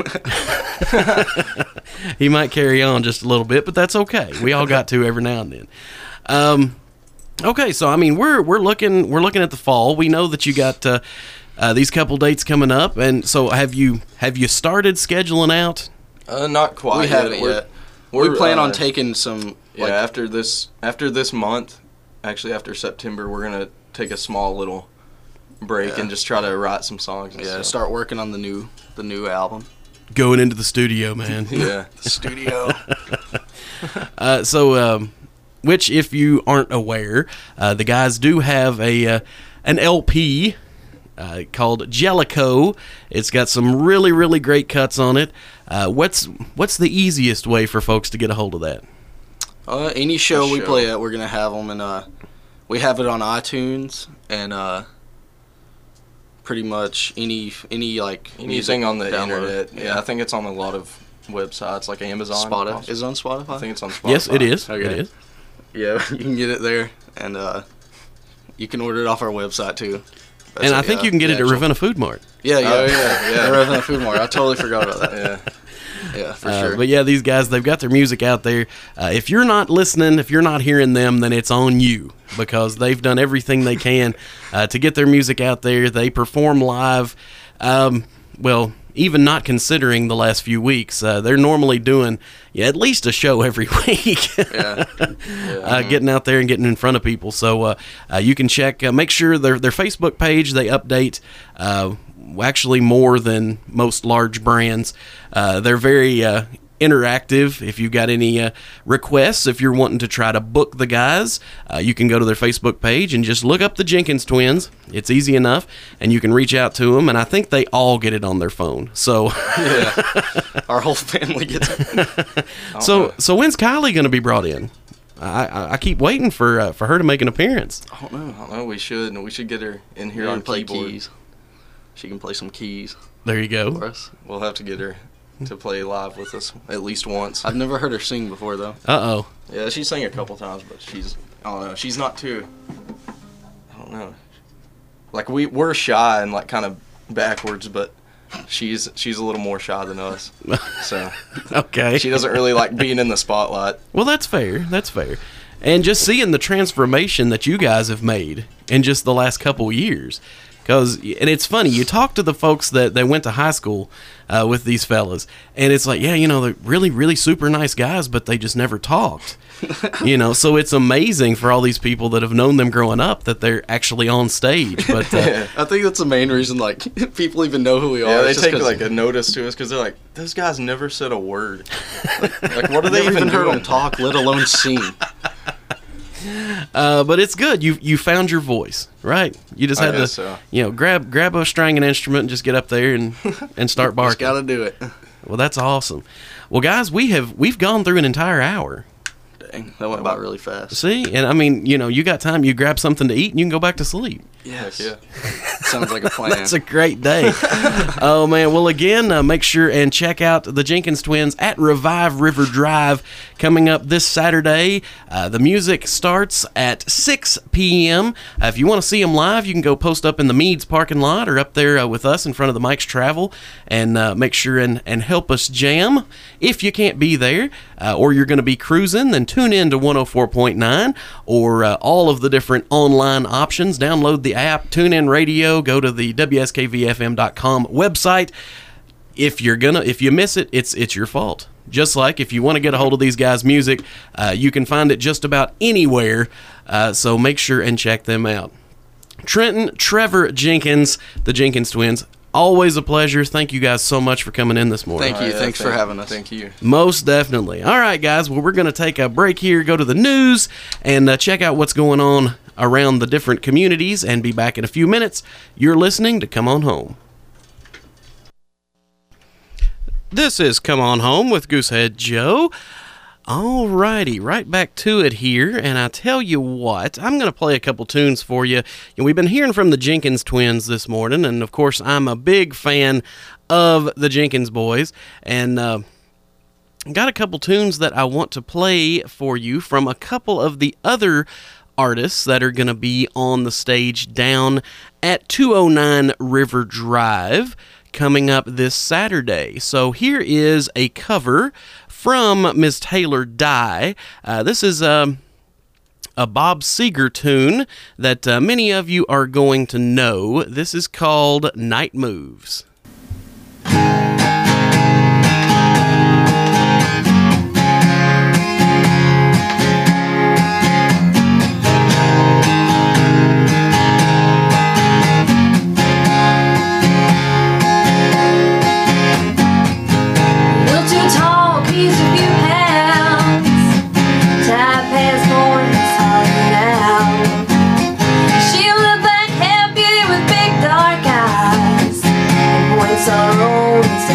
He might carry on just a little bit, but that's okay. We all got to every now and then. Okay, so I mean, we're looking at the fall. We know that you got these couple dates coming up, and so have you started scheduling out? Not quite. We haven't yet. We plan on taking some. Yeah, after this month, actually after September, we're gonna take a small little break and just try to write some songs. And stuff. Start working on the new album. Going into the studio, man. Yeah. Studio. Which, if you aren't aware, the guys do have an LP called Jellico. It's got some really, really great cuts on it. What's the easiest way for folks to get a hold of that? Any show we show. play at, we're gonna have them, and we have it on iTunes and pretty much any like Anything on the download. internet. Yeah, I think it's on a lot of websites like Amazon. Spotify. Is it on Spotify? I think it's on Spotify. Yes, it is. Okay. It is. Yeah, you can get it there, and you can order it off our website too. And I think you can get it at Ravenna Food Mart. Yeah, yeah, Oh, yeah. Ravenna Food Mart. I totally forgot about that. Yeah. Yeah, for sure. But yeah, these guys, they've got their music out there. If you're not listening, if you're not hearing them, then it's on you, because they've done everything they can to get their music out there. They perform live. Well, even not considering the last few weeks, they're normally doing at least a show every week. Yeah. Getting out there and getting in front of people. So you can check, make sure their Facebook page, they update actually more than most large brands. They're very interactive. If you've got any requests, if you're wanting to try to book the guys, you can go to their Facebook page and just look up the Jenkins Twins. It's easy enough, and you can reach out to them, and I think they all get it on their phone. So Our whole family gets it. so when's Kylie going to be brought in? I keep waiting for her to make an appearance. I don't know. We should get her in here Yeah, on play keyboard. keys. She can play some keys There you for go. us. We'll have to get her to play live with us at least once. I've never heard her sing before though. Uh-oh. Yeah, she sang a couple times, but I don't know. She's not too. I don't know. Like we're shy and like kind of backwards, but she's a little more shy than us. So Okay. she doesn't really like being in the spotlight. Well, that's fair. That's fair. And just seeing the transformation that you guys have made in just the last couple years. And it's funny, you talk to the folks that went to high school with these fellas, and it's like, yeah, they're really, really super nice guys, but they just never talked. So it's amazing for all these people that have known them growing up that they're actually on stage. But I think that's the main reason people even know who we are. Yeah, they It's just take 'cause a notice to us because they're like, those guys never said a word. Like what are I've they never even heard doing? them talk, let alone sing. but it's good. You found your voice, right? You just I had to, guess so. grab a string and instrument and just get up there and start Just barking. gotta do it. Well, that's awesome. Well, guys, we've gone through an entire hour. Dang, that went by really fast. See, and I mean, you got time. You grab something to eat and you can go back to sleep. Yes. Yeah. Sounds like a plan. That's a great day. Oh man! Well, again, make sure and check out the Jenkins Twins at Revive River Drive coming up this Saturday. The music starts at 6 p.m. If you want to see them live, you can go post up in the Meads parking lot or up there with us in front of the Mike's Travel and make sure and help us jam. If you can't be there or you're going to be cruising, then tune in to 104.9 or all of the different online options. Download the app, tune in radio, go to the WSKVFM.com website. If you miss it, it's your fault. Just like if you want to get a hold of these guys' music, you can find it just about anywhere. So make sure and check them out. Trenton, Trevor Jenkins, the Jenkins Twins. Always a pleasure. Thank you guys so much for coming in this morning. Thank you. Thanks for having us. Thank you. Most definitely. All right, guys. Well, we're going to take a break here, go to the news, and check out what's going on around the different communities, and be back in a few minutes. You're listening to Come On Home. This is Come On Home with Goosehead Joe. All righty, right back to it here, and I tell you what, I'm going to play a couple tunes for you. We've been hearing from the Jenkins Twins this morning, and of course, I'm a big fan of the Jenkins boys, and got a couple tunes that I want to play for you from a couple of the other artists that are going to be on the stage down at 209 River Drive coming up this Saturday. So here is a cover from Miss Taylor Dye. This is a Bob Seger tune that many of you are going to know. This is called Night Moves. Sorrow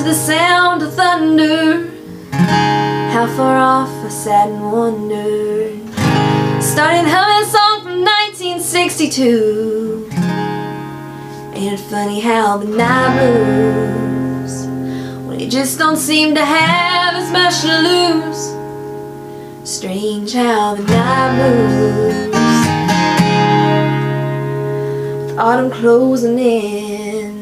the sound of thunder. How far off I sat and wondered. Started humming a song from 1962. Ain't it funny how the night moves when you just don't seem to have as much to lose? Strange how the night moves. With autumn closing in.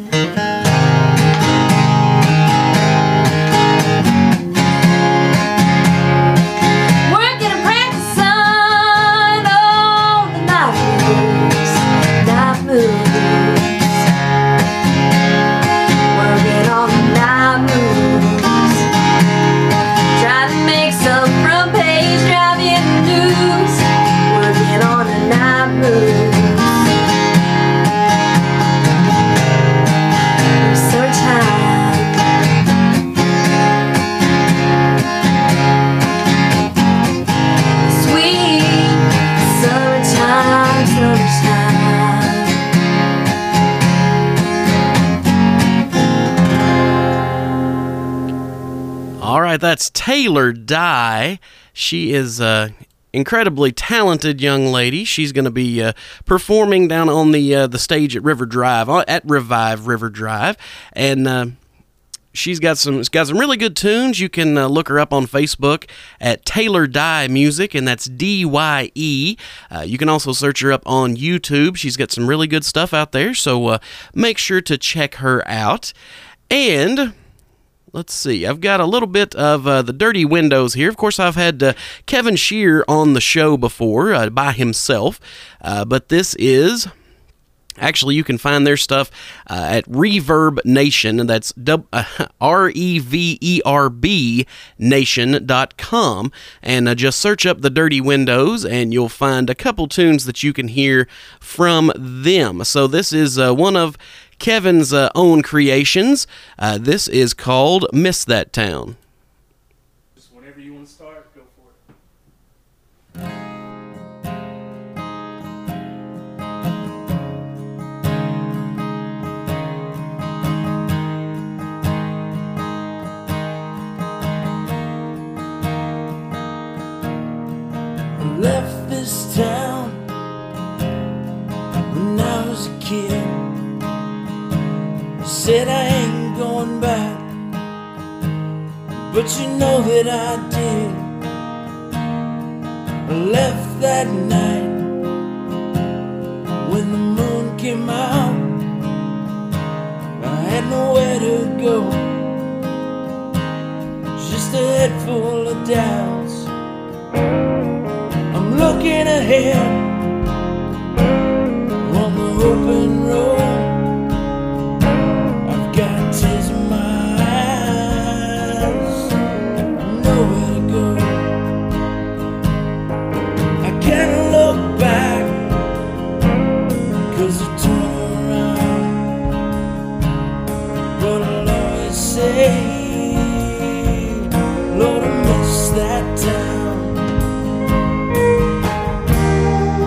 Working a practice on the night moves. Night moves. Working on the night moves. Trying to make some front page driving news. Working on the night moves. All right, that's Taylor Dye. She is a incredibly talented young lady. She's going to be performing down on the stage at River Drive, at Revive River Drive, and she's got some really good tunes. You can look her up on Facebook at Taylor Dye Music, and that's DYE. You can also search her up on YouTube. She's got some really good stuff out there, so make sure to check her out. And let's see, I've got a little bit of the Dirty Windows here. Of course, I've had Kevin Shear on the show before by himself, but this is... Actually, you can find their stuff at Reverb Nation, and that's REVERB Nation.com, and just search up the Dirty Windows, and you'll find a couple tunes that you can hear from them. So this is one of Kevin's own creations. This is called Miss That Town. Just whenever you want to start, go for it. Left this town when I was a kid. Said I ain't going back, but you know that I did. I left that night when the moon came out. I had nowhere to go, just a head full of doubts. I'm looking ahead on the open road. I've got tears in my eyes, nowhere to go. I can't look back, 'cause I turn around. But I'll always say, Lord, I miss that town.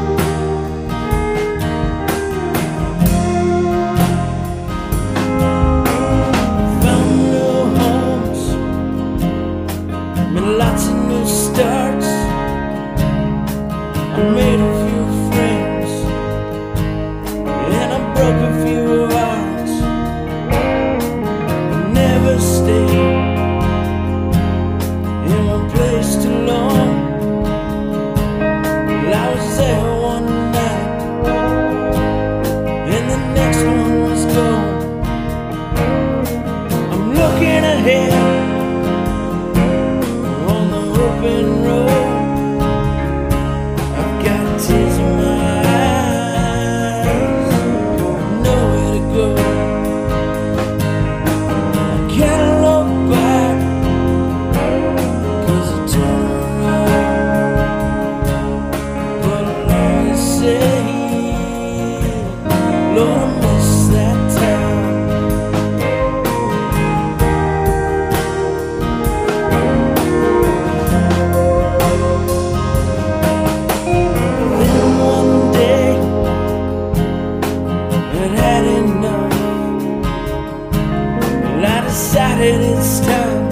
decided it's time.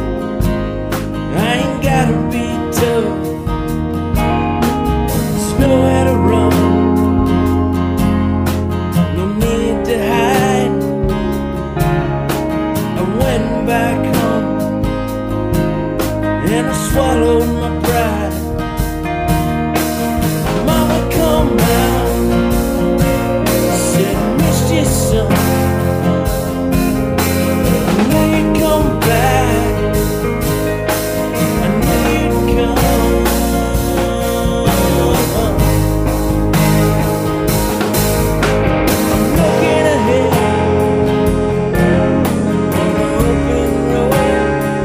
I ain't gotta be tough. Just know how to run. No need to hide. I went back home and I swallowed my pride. Mama come out, said missed you son. I knew you'd come back. I knew you'd come. I'm looking ahead on the open road.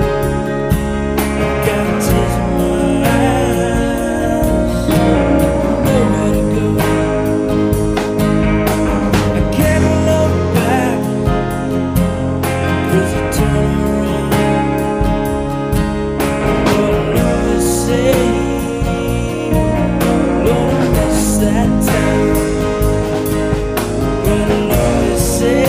Got tears in my eyes. Nowhere to go. I can't look back, 'cause I turn around. Lord, I always say, Lord, I miss that time. Lord, I always say,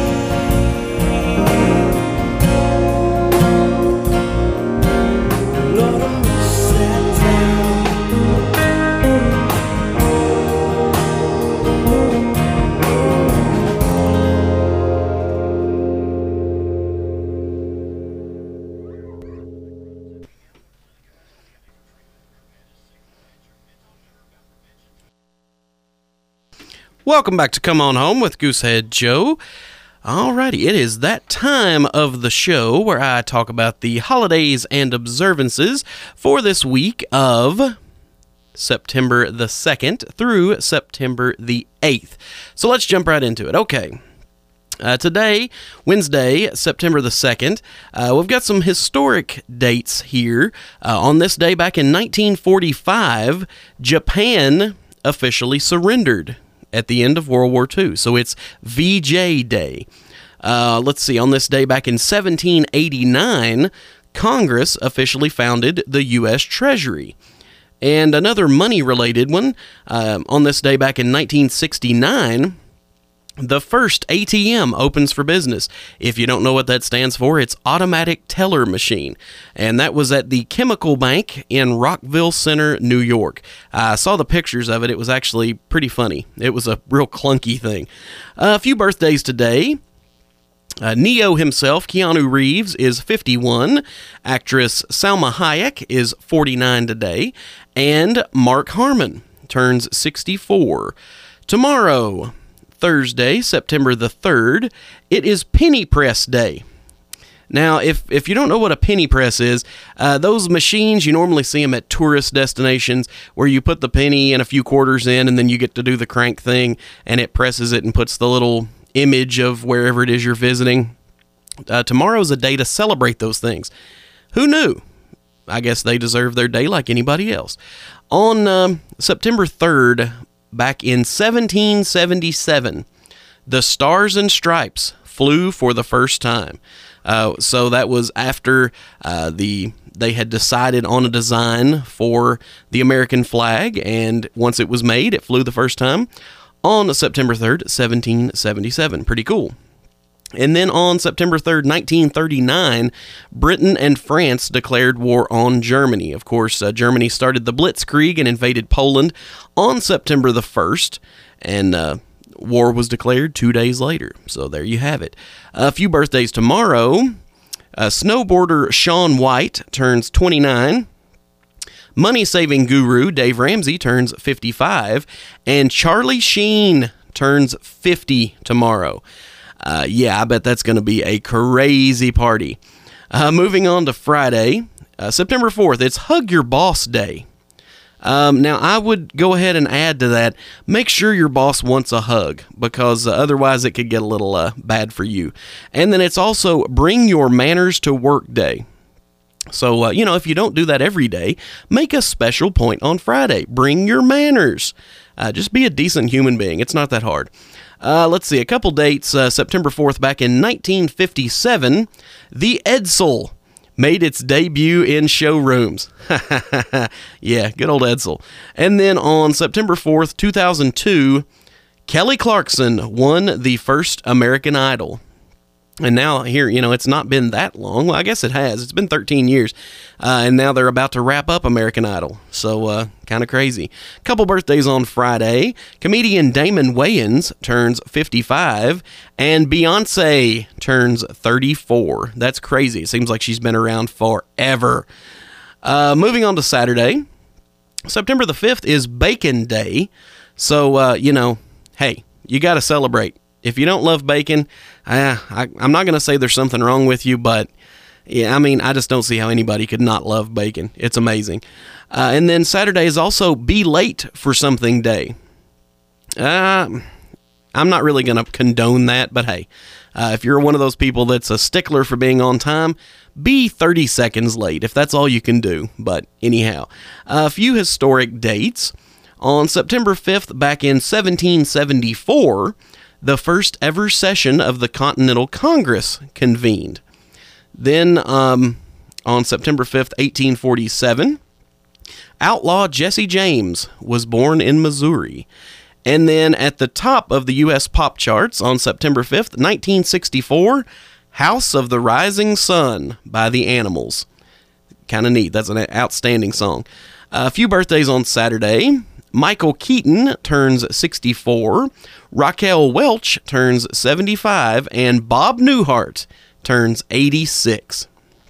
Lord, I miss that time. Welcome back to Come On Home with Goosehead Joe. Alrighty, it is that time of the show where I talk about the holidays and observances for this week of September the 2nd through September the 8th. So let's jump right into it. Okay. Today, Wednesday, September the 2nd, we've got some historic dates here. On this day, back in 1945, Japan officially surrendered at the end of World War II. So it's VJ Day. Let's see, on this day, back in 1789, Congress officially founded the U.S. Treasury. And another money-related one, on this day, back in 1969, the first ATM opens for business. If you don't know what that stands for, it's Automatic Teller Machine. And that was at the Chemical Bank in Rockville Center, New York. I saw the pictures of it. It was actually pretty funny. It was a real clunky thing. A few birthdays today. Neo himself, Keanu Reeves, is 51. Actress Salma Hayek is 49 today. And Mark Harmon turns 64. Tomorrow, Thursday, September the 3rd, it is Penny Press Day. Now, if you don't know what a penny press is, those machines, you normally see them at tourist destinations where you put the penny and a few quarters in and then you get to do the crank thing and it presses it and puts the little image of wherever it is you're visiting. Tomorrow's a day to celebrate those things. Who knew? I guess they deserve their day like anybody else. On September 3rd, back in 1777, the Stars and Stripes flew for the first time. So that was after they had decided on a design for the American flag, and once it was made, it flew the first time on September 3rd, 1777. Pretty cool. And then on September 3rd, 1939, Britain and France declared war on Germany. Of course, Germany started the Blitzkrieg and invaded Poland on September the 1st, and war was declared 2 days later. So there you have it. A few birthdays tomorrow. Snowboarder Shaun White turns 29. Money-saving guru Dave Ramsey turns 55. And Charlie Sheen turns 50 tomorrow. Yeah, I bet that's going to be a crazy party. Moving on to Friday, September 4th, it's Hug Your Boss Day. Now, I would go ahead and add to that, make sure your boss wants a hug, because otherwise it could get a little bad for you. And then it's also Bring Your Manners to Work Day. So, if you don't do that every day, make a special point on Friday. Bring your manners. Just be a decent human being. It's not that hard. Let's see, a couple dates. September 4th, back in 1957, the Edsel made its debut in showrooms. Yeah, good old Edsel. And then on September 4th, 2002, Kelly Clarkson won the first American Idol. And now here, it's not been that long. Well, I guess it has. It's been 13 years. And now they're about to wrap up American Idol. So kind of crazy. Couple birthdays on Friday. Comedian Damon Wayans turns 55. And Beyonce turns 34. That's crazy. It seems like she's been around forever. Moving on to Saturday. September the 5th is Bacon Day. So, hey, you got to celebrate. If you don't love bacon, I'm not going to say there's something wrong with you, but yeah, I just don't see how anybody could not love bacon. It's amazing. And then Saturday is also Be Late for Something Day. I'm not really going to condone that, but hey, if you're one of those people that's a stickler for being on time, be 30 seconds late if that's all you can do. But anyhow, a few historic dates. On September 5th, back in 1774, the first ever session of the Continental Congress convened. Then, on September 5th, 1847, outlaw Jesse James was born in Missouri. And then at the top of the U.S. pop charts on September 5th, 1964, House of the Rising Sun by the Animals. Kind of neat. That's an outstanding song. A few birthdays on Saturday. Michael Keaton turns 64, Raquel Welch turns 75, and Bob Newhart turns 86.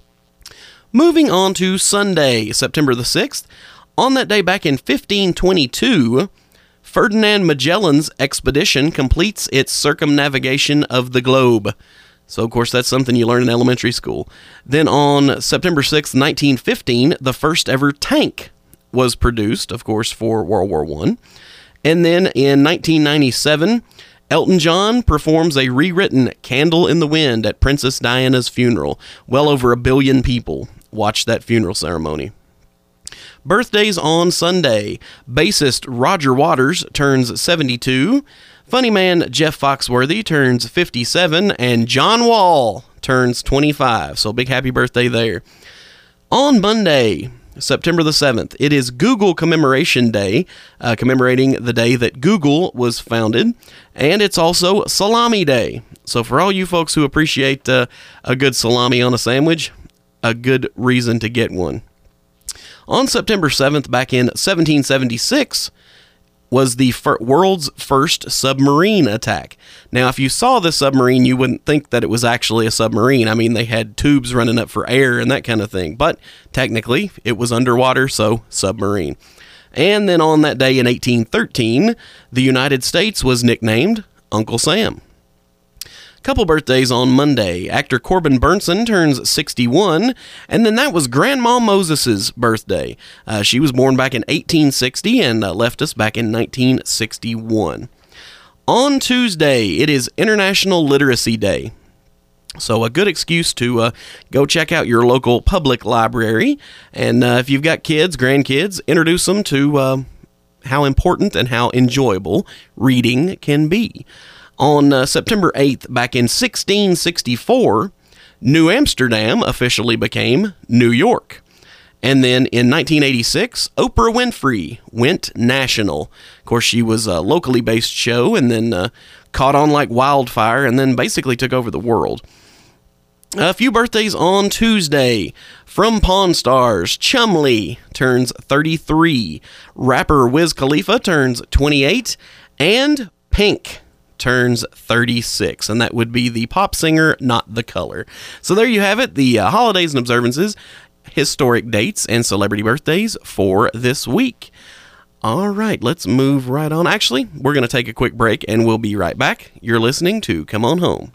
Moving on to Sunday, September the 6th. On that day back in 1522, Ferdinand Magellan's expedition completes its circumnavigation of the globe. So, of course, that's something you learn in elementary school. Then on September 6th, 1915, the first ever tank was produced, of course, for World War I. And then in 1997, Elton John performs a rewritten Candle in the Wind at Princess Diana's funeral. Well over 1 billion people watched that funeral ceremony. Birthdays on Sunday. Bassist Roger Waters turns 72. Funny man Jeff Foxworthy turns 57. And John Wall turns 25. So big happy birthday there. On Monday, September the 7th, it is Google Commemoration Day, commemorating the day that Google was founded, and it's also Salami Day. So for all you folks who appreciate a good salami on a sandwich, a good reason to get one. On September 7th, back in 1776, was the world's first submarine attack. Now, if you saw the submarine, you wouldn't think that it was actually a submarine. I mean, they had tubes running up for air and that kind of thing. But technically, it was underwater, so submarine. And then on that day in 1813, the United States was nicknamed Uncle Sam. Couple birthdays on Monday. Actor Corbin Burnson turns 61, and then that was Grandma Moses' birthday. She was born back in 1860 and left us back in 1961. On Tuesday, it is International Literacy Day. So a good excuse to go check out your local public library, and if you've got kids, grandkids, introduce them to how important and how enjoyable reading can be. On September 8th, back in 1664, New Amsterdam officially became New York. And then in 1986, Oprah Winfrey went national. Of course, she was a locally based show and then caught on like wildfire and then basically took over the world. A few birthdays on Tuesday. From Pawn Stars, Chumlee turns 33. Rapper Wiz Khalifa turns 28. And Pink turns 36, and that would be the pop singer, not the color. So there you have it, the holidays and observances, historic dates, and celebrity birthdays for this week. All right, let's move right on. Actually, we're going to take a quick break, and we'll be right back. You're listening to Come On Home.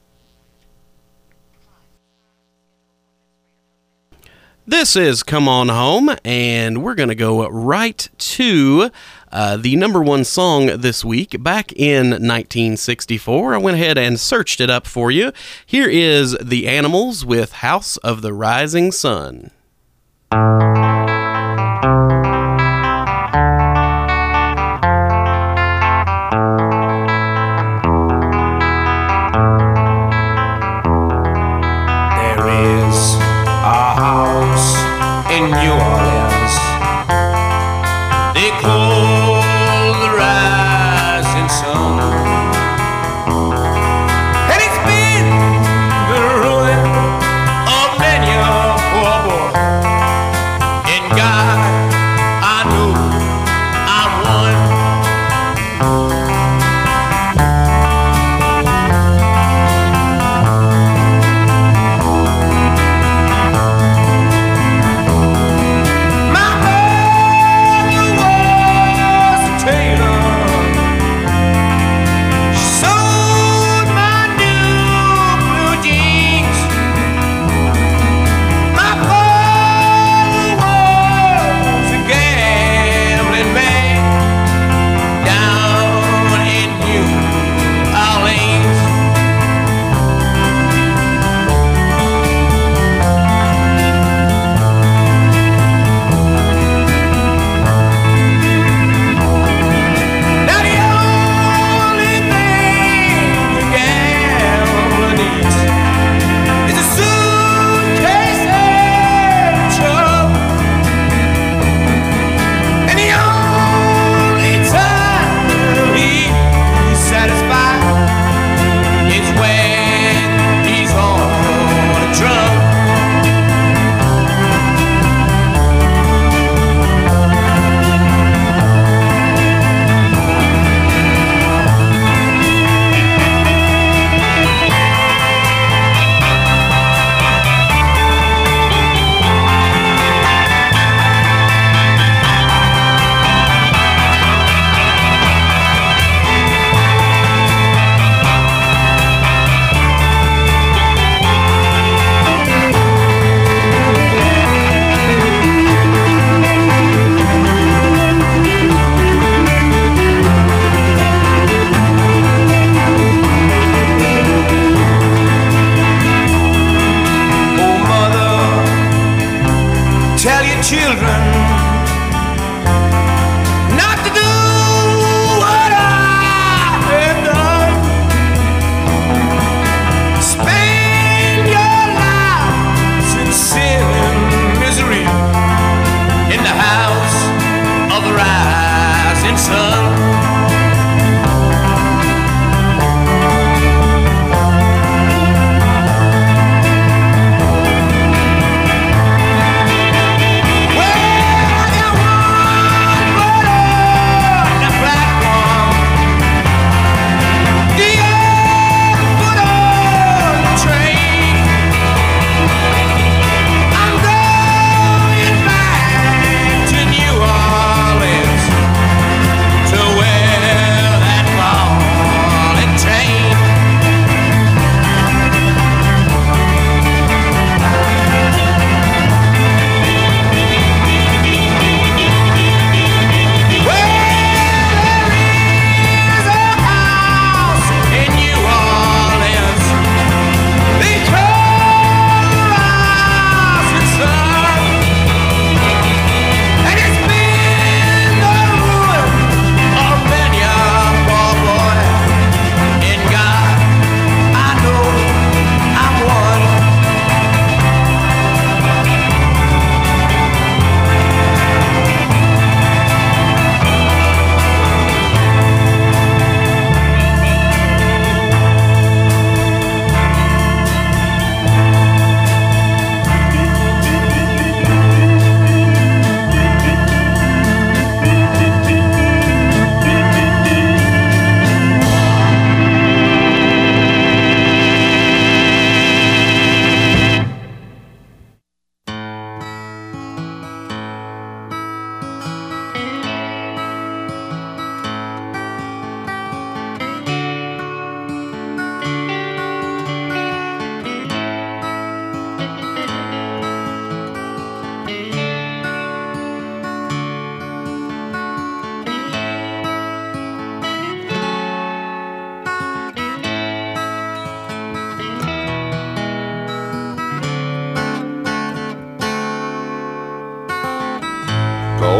This is Come On Home, and we're going to go right to the number one song this week. Back in 1964, I went ahead and searched it up for you. Here is The Animals with House of the Rising Sun. New Orleans, they call the rising sun, and it's been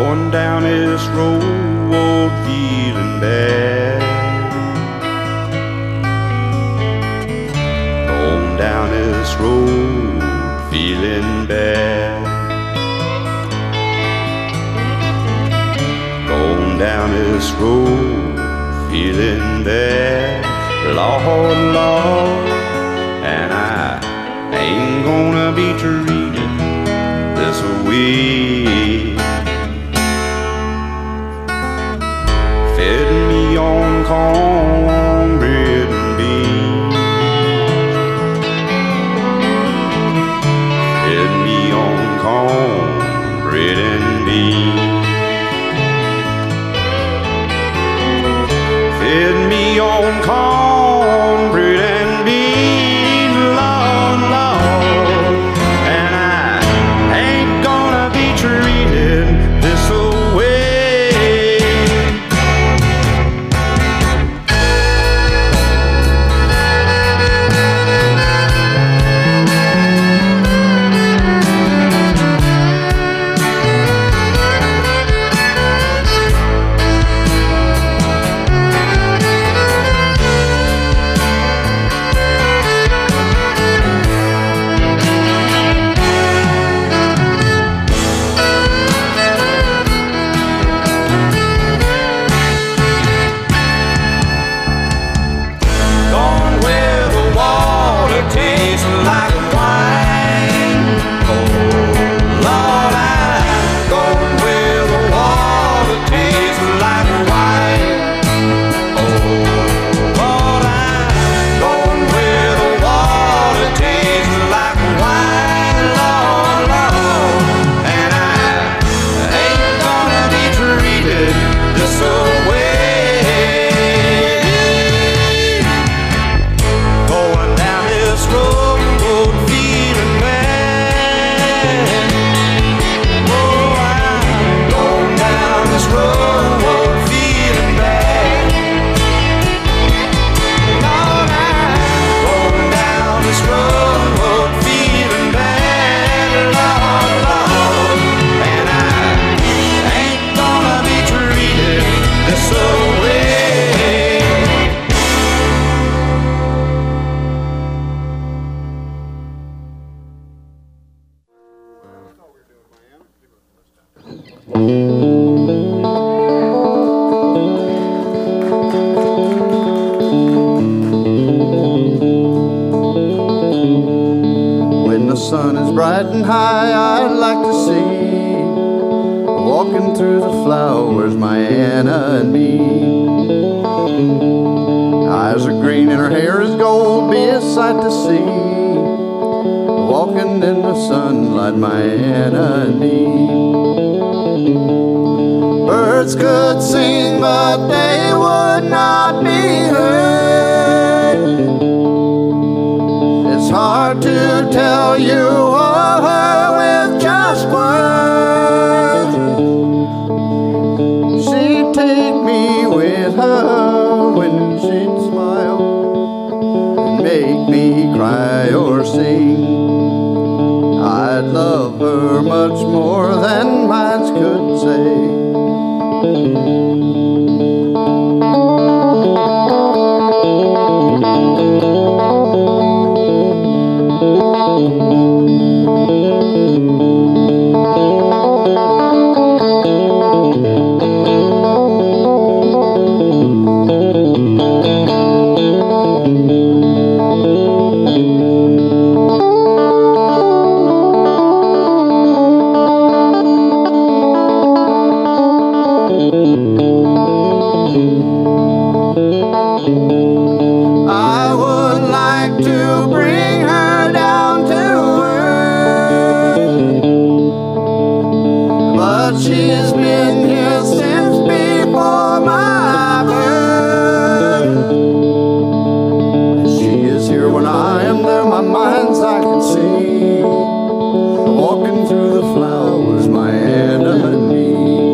Going down this road feeling bad. Going down this road feeling bad. Going down this road feeling bad. Lord, Lord, and I ain't gonna be treated this way. Fed me on cornbread and beans. Fed me on cornbread and beans. Fed me on cornbread and beans, Lord, Lord, and I ain't gonna be treated this way. When the sun is bright and high, I'd like to see walking through the flowers, my Anna and me. Eyes are green and her hair is gold, be a sight to see. Walking in the sunlight, my Anna and me. Birds could sing, but they would not be heard. It's hard to tell you of her with just words. She'd take me with her when she'd smile and make me cry or sing. I'd love her much more than minds could say. I would like to bring her down to earth, but she's been here since before my birth. She is here when I am there, my mind's I can see, walking through the flowers, my Anna and me.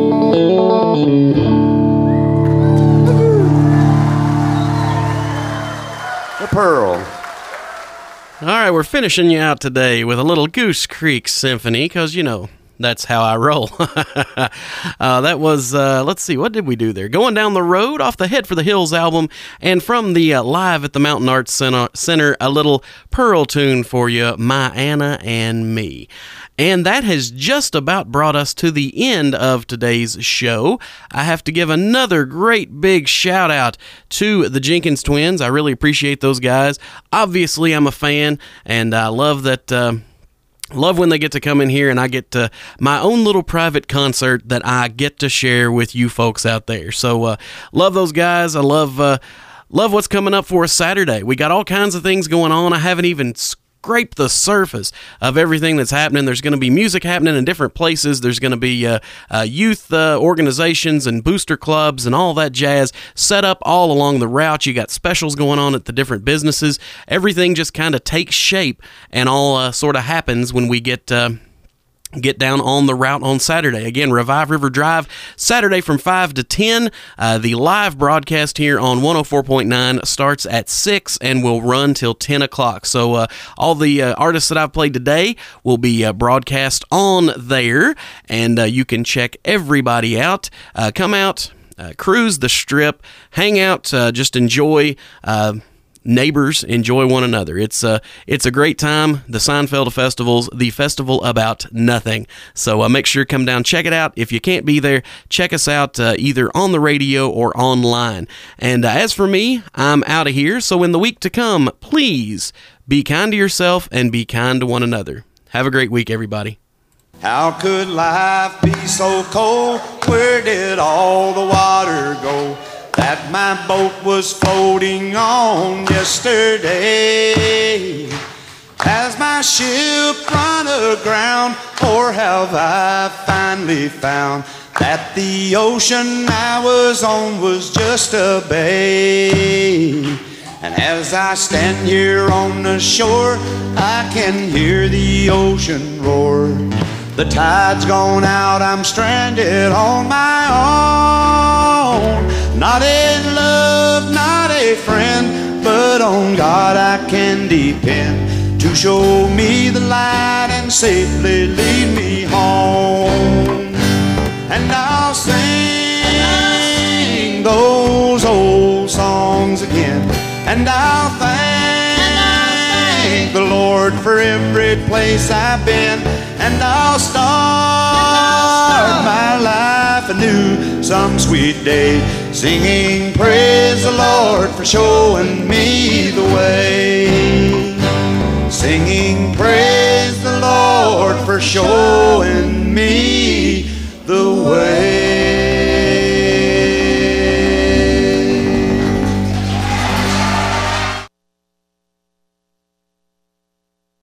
Pearl. All right, we're finishing you out today with a little Goose Creek Symphony because, you know, That's how I roll. That was, let's see, what did we do there? Going Down the Road off the Head for the Hills album, and from the Live at the Mountain Arts Center, a little Pearl tune for you, My Anna and Me. And that has just about brought us to the end of today's show. I have to give another great big shout out to the Jenkins twins. I really appreciate those guys. Obviously, I'm a fan, and I love that. Love when they get to come in here and I get my own little private concert that I get to share with you folks out there. So love those guys. I love what's coming up for us Saturday. We got all kinds of things going on. I haven't even scrape the surface of everything that's happening. There's going to be music happening in different places. There's going to be youth organizations and booster clubs and all that jazz set up all along the route. You got specials going on at the different businesses. Everything just kind of takes shape and all sort of happens when we get down on the route on Saturday. Again, Revive River Drive, Saturday from 5 to 10. The live broadcast here on 104.9 starts at 6 and will run till 10 o'clock. So all the artists that I've played today will be broadcast on there, and you can check everybody out. Come out, cruise the strip, hang out, just enjoy neighbors, enjoy one another. It's a great time. The Seinfeld Festival's the festival about nothing. So make sure you come down, check it out. If you can't be there, check us out either on the radio or online. And as for me, I'm out of here. So in the week to come, please be kind to yourself and be kind to one another. Have a great week, everybody. How could life be so cold? Where did all the water go that my boat was floating on yesterday? Has my ship run aground, or have I finally found that the ocean I was on was just a bay? And as I stand here on the shore, I can hear the ocean roar. The tide's gone out, I'm stranded on my own. Not in love, not a friend, but on God I can depend to show me the light and safely lead me home. And I'll sing those old songs again, and I'll thank the Lord for every place I've been, and I'll start my life anew some sweet day, singing praise the Lord for showing me the way. Singing praise the Lord for showing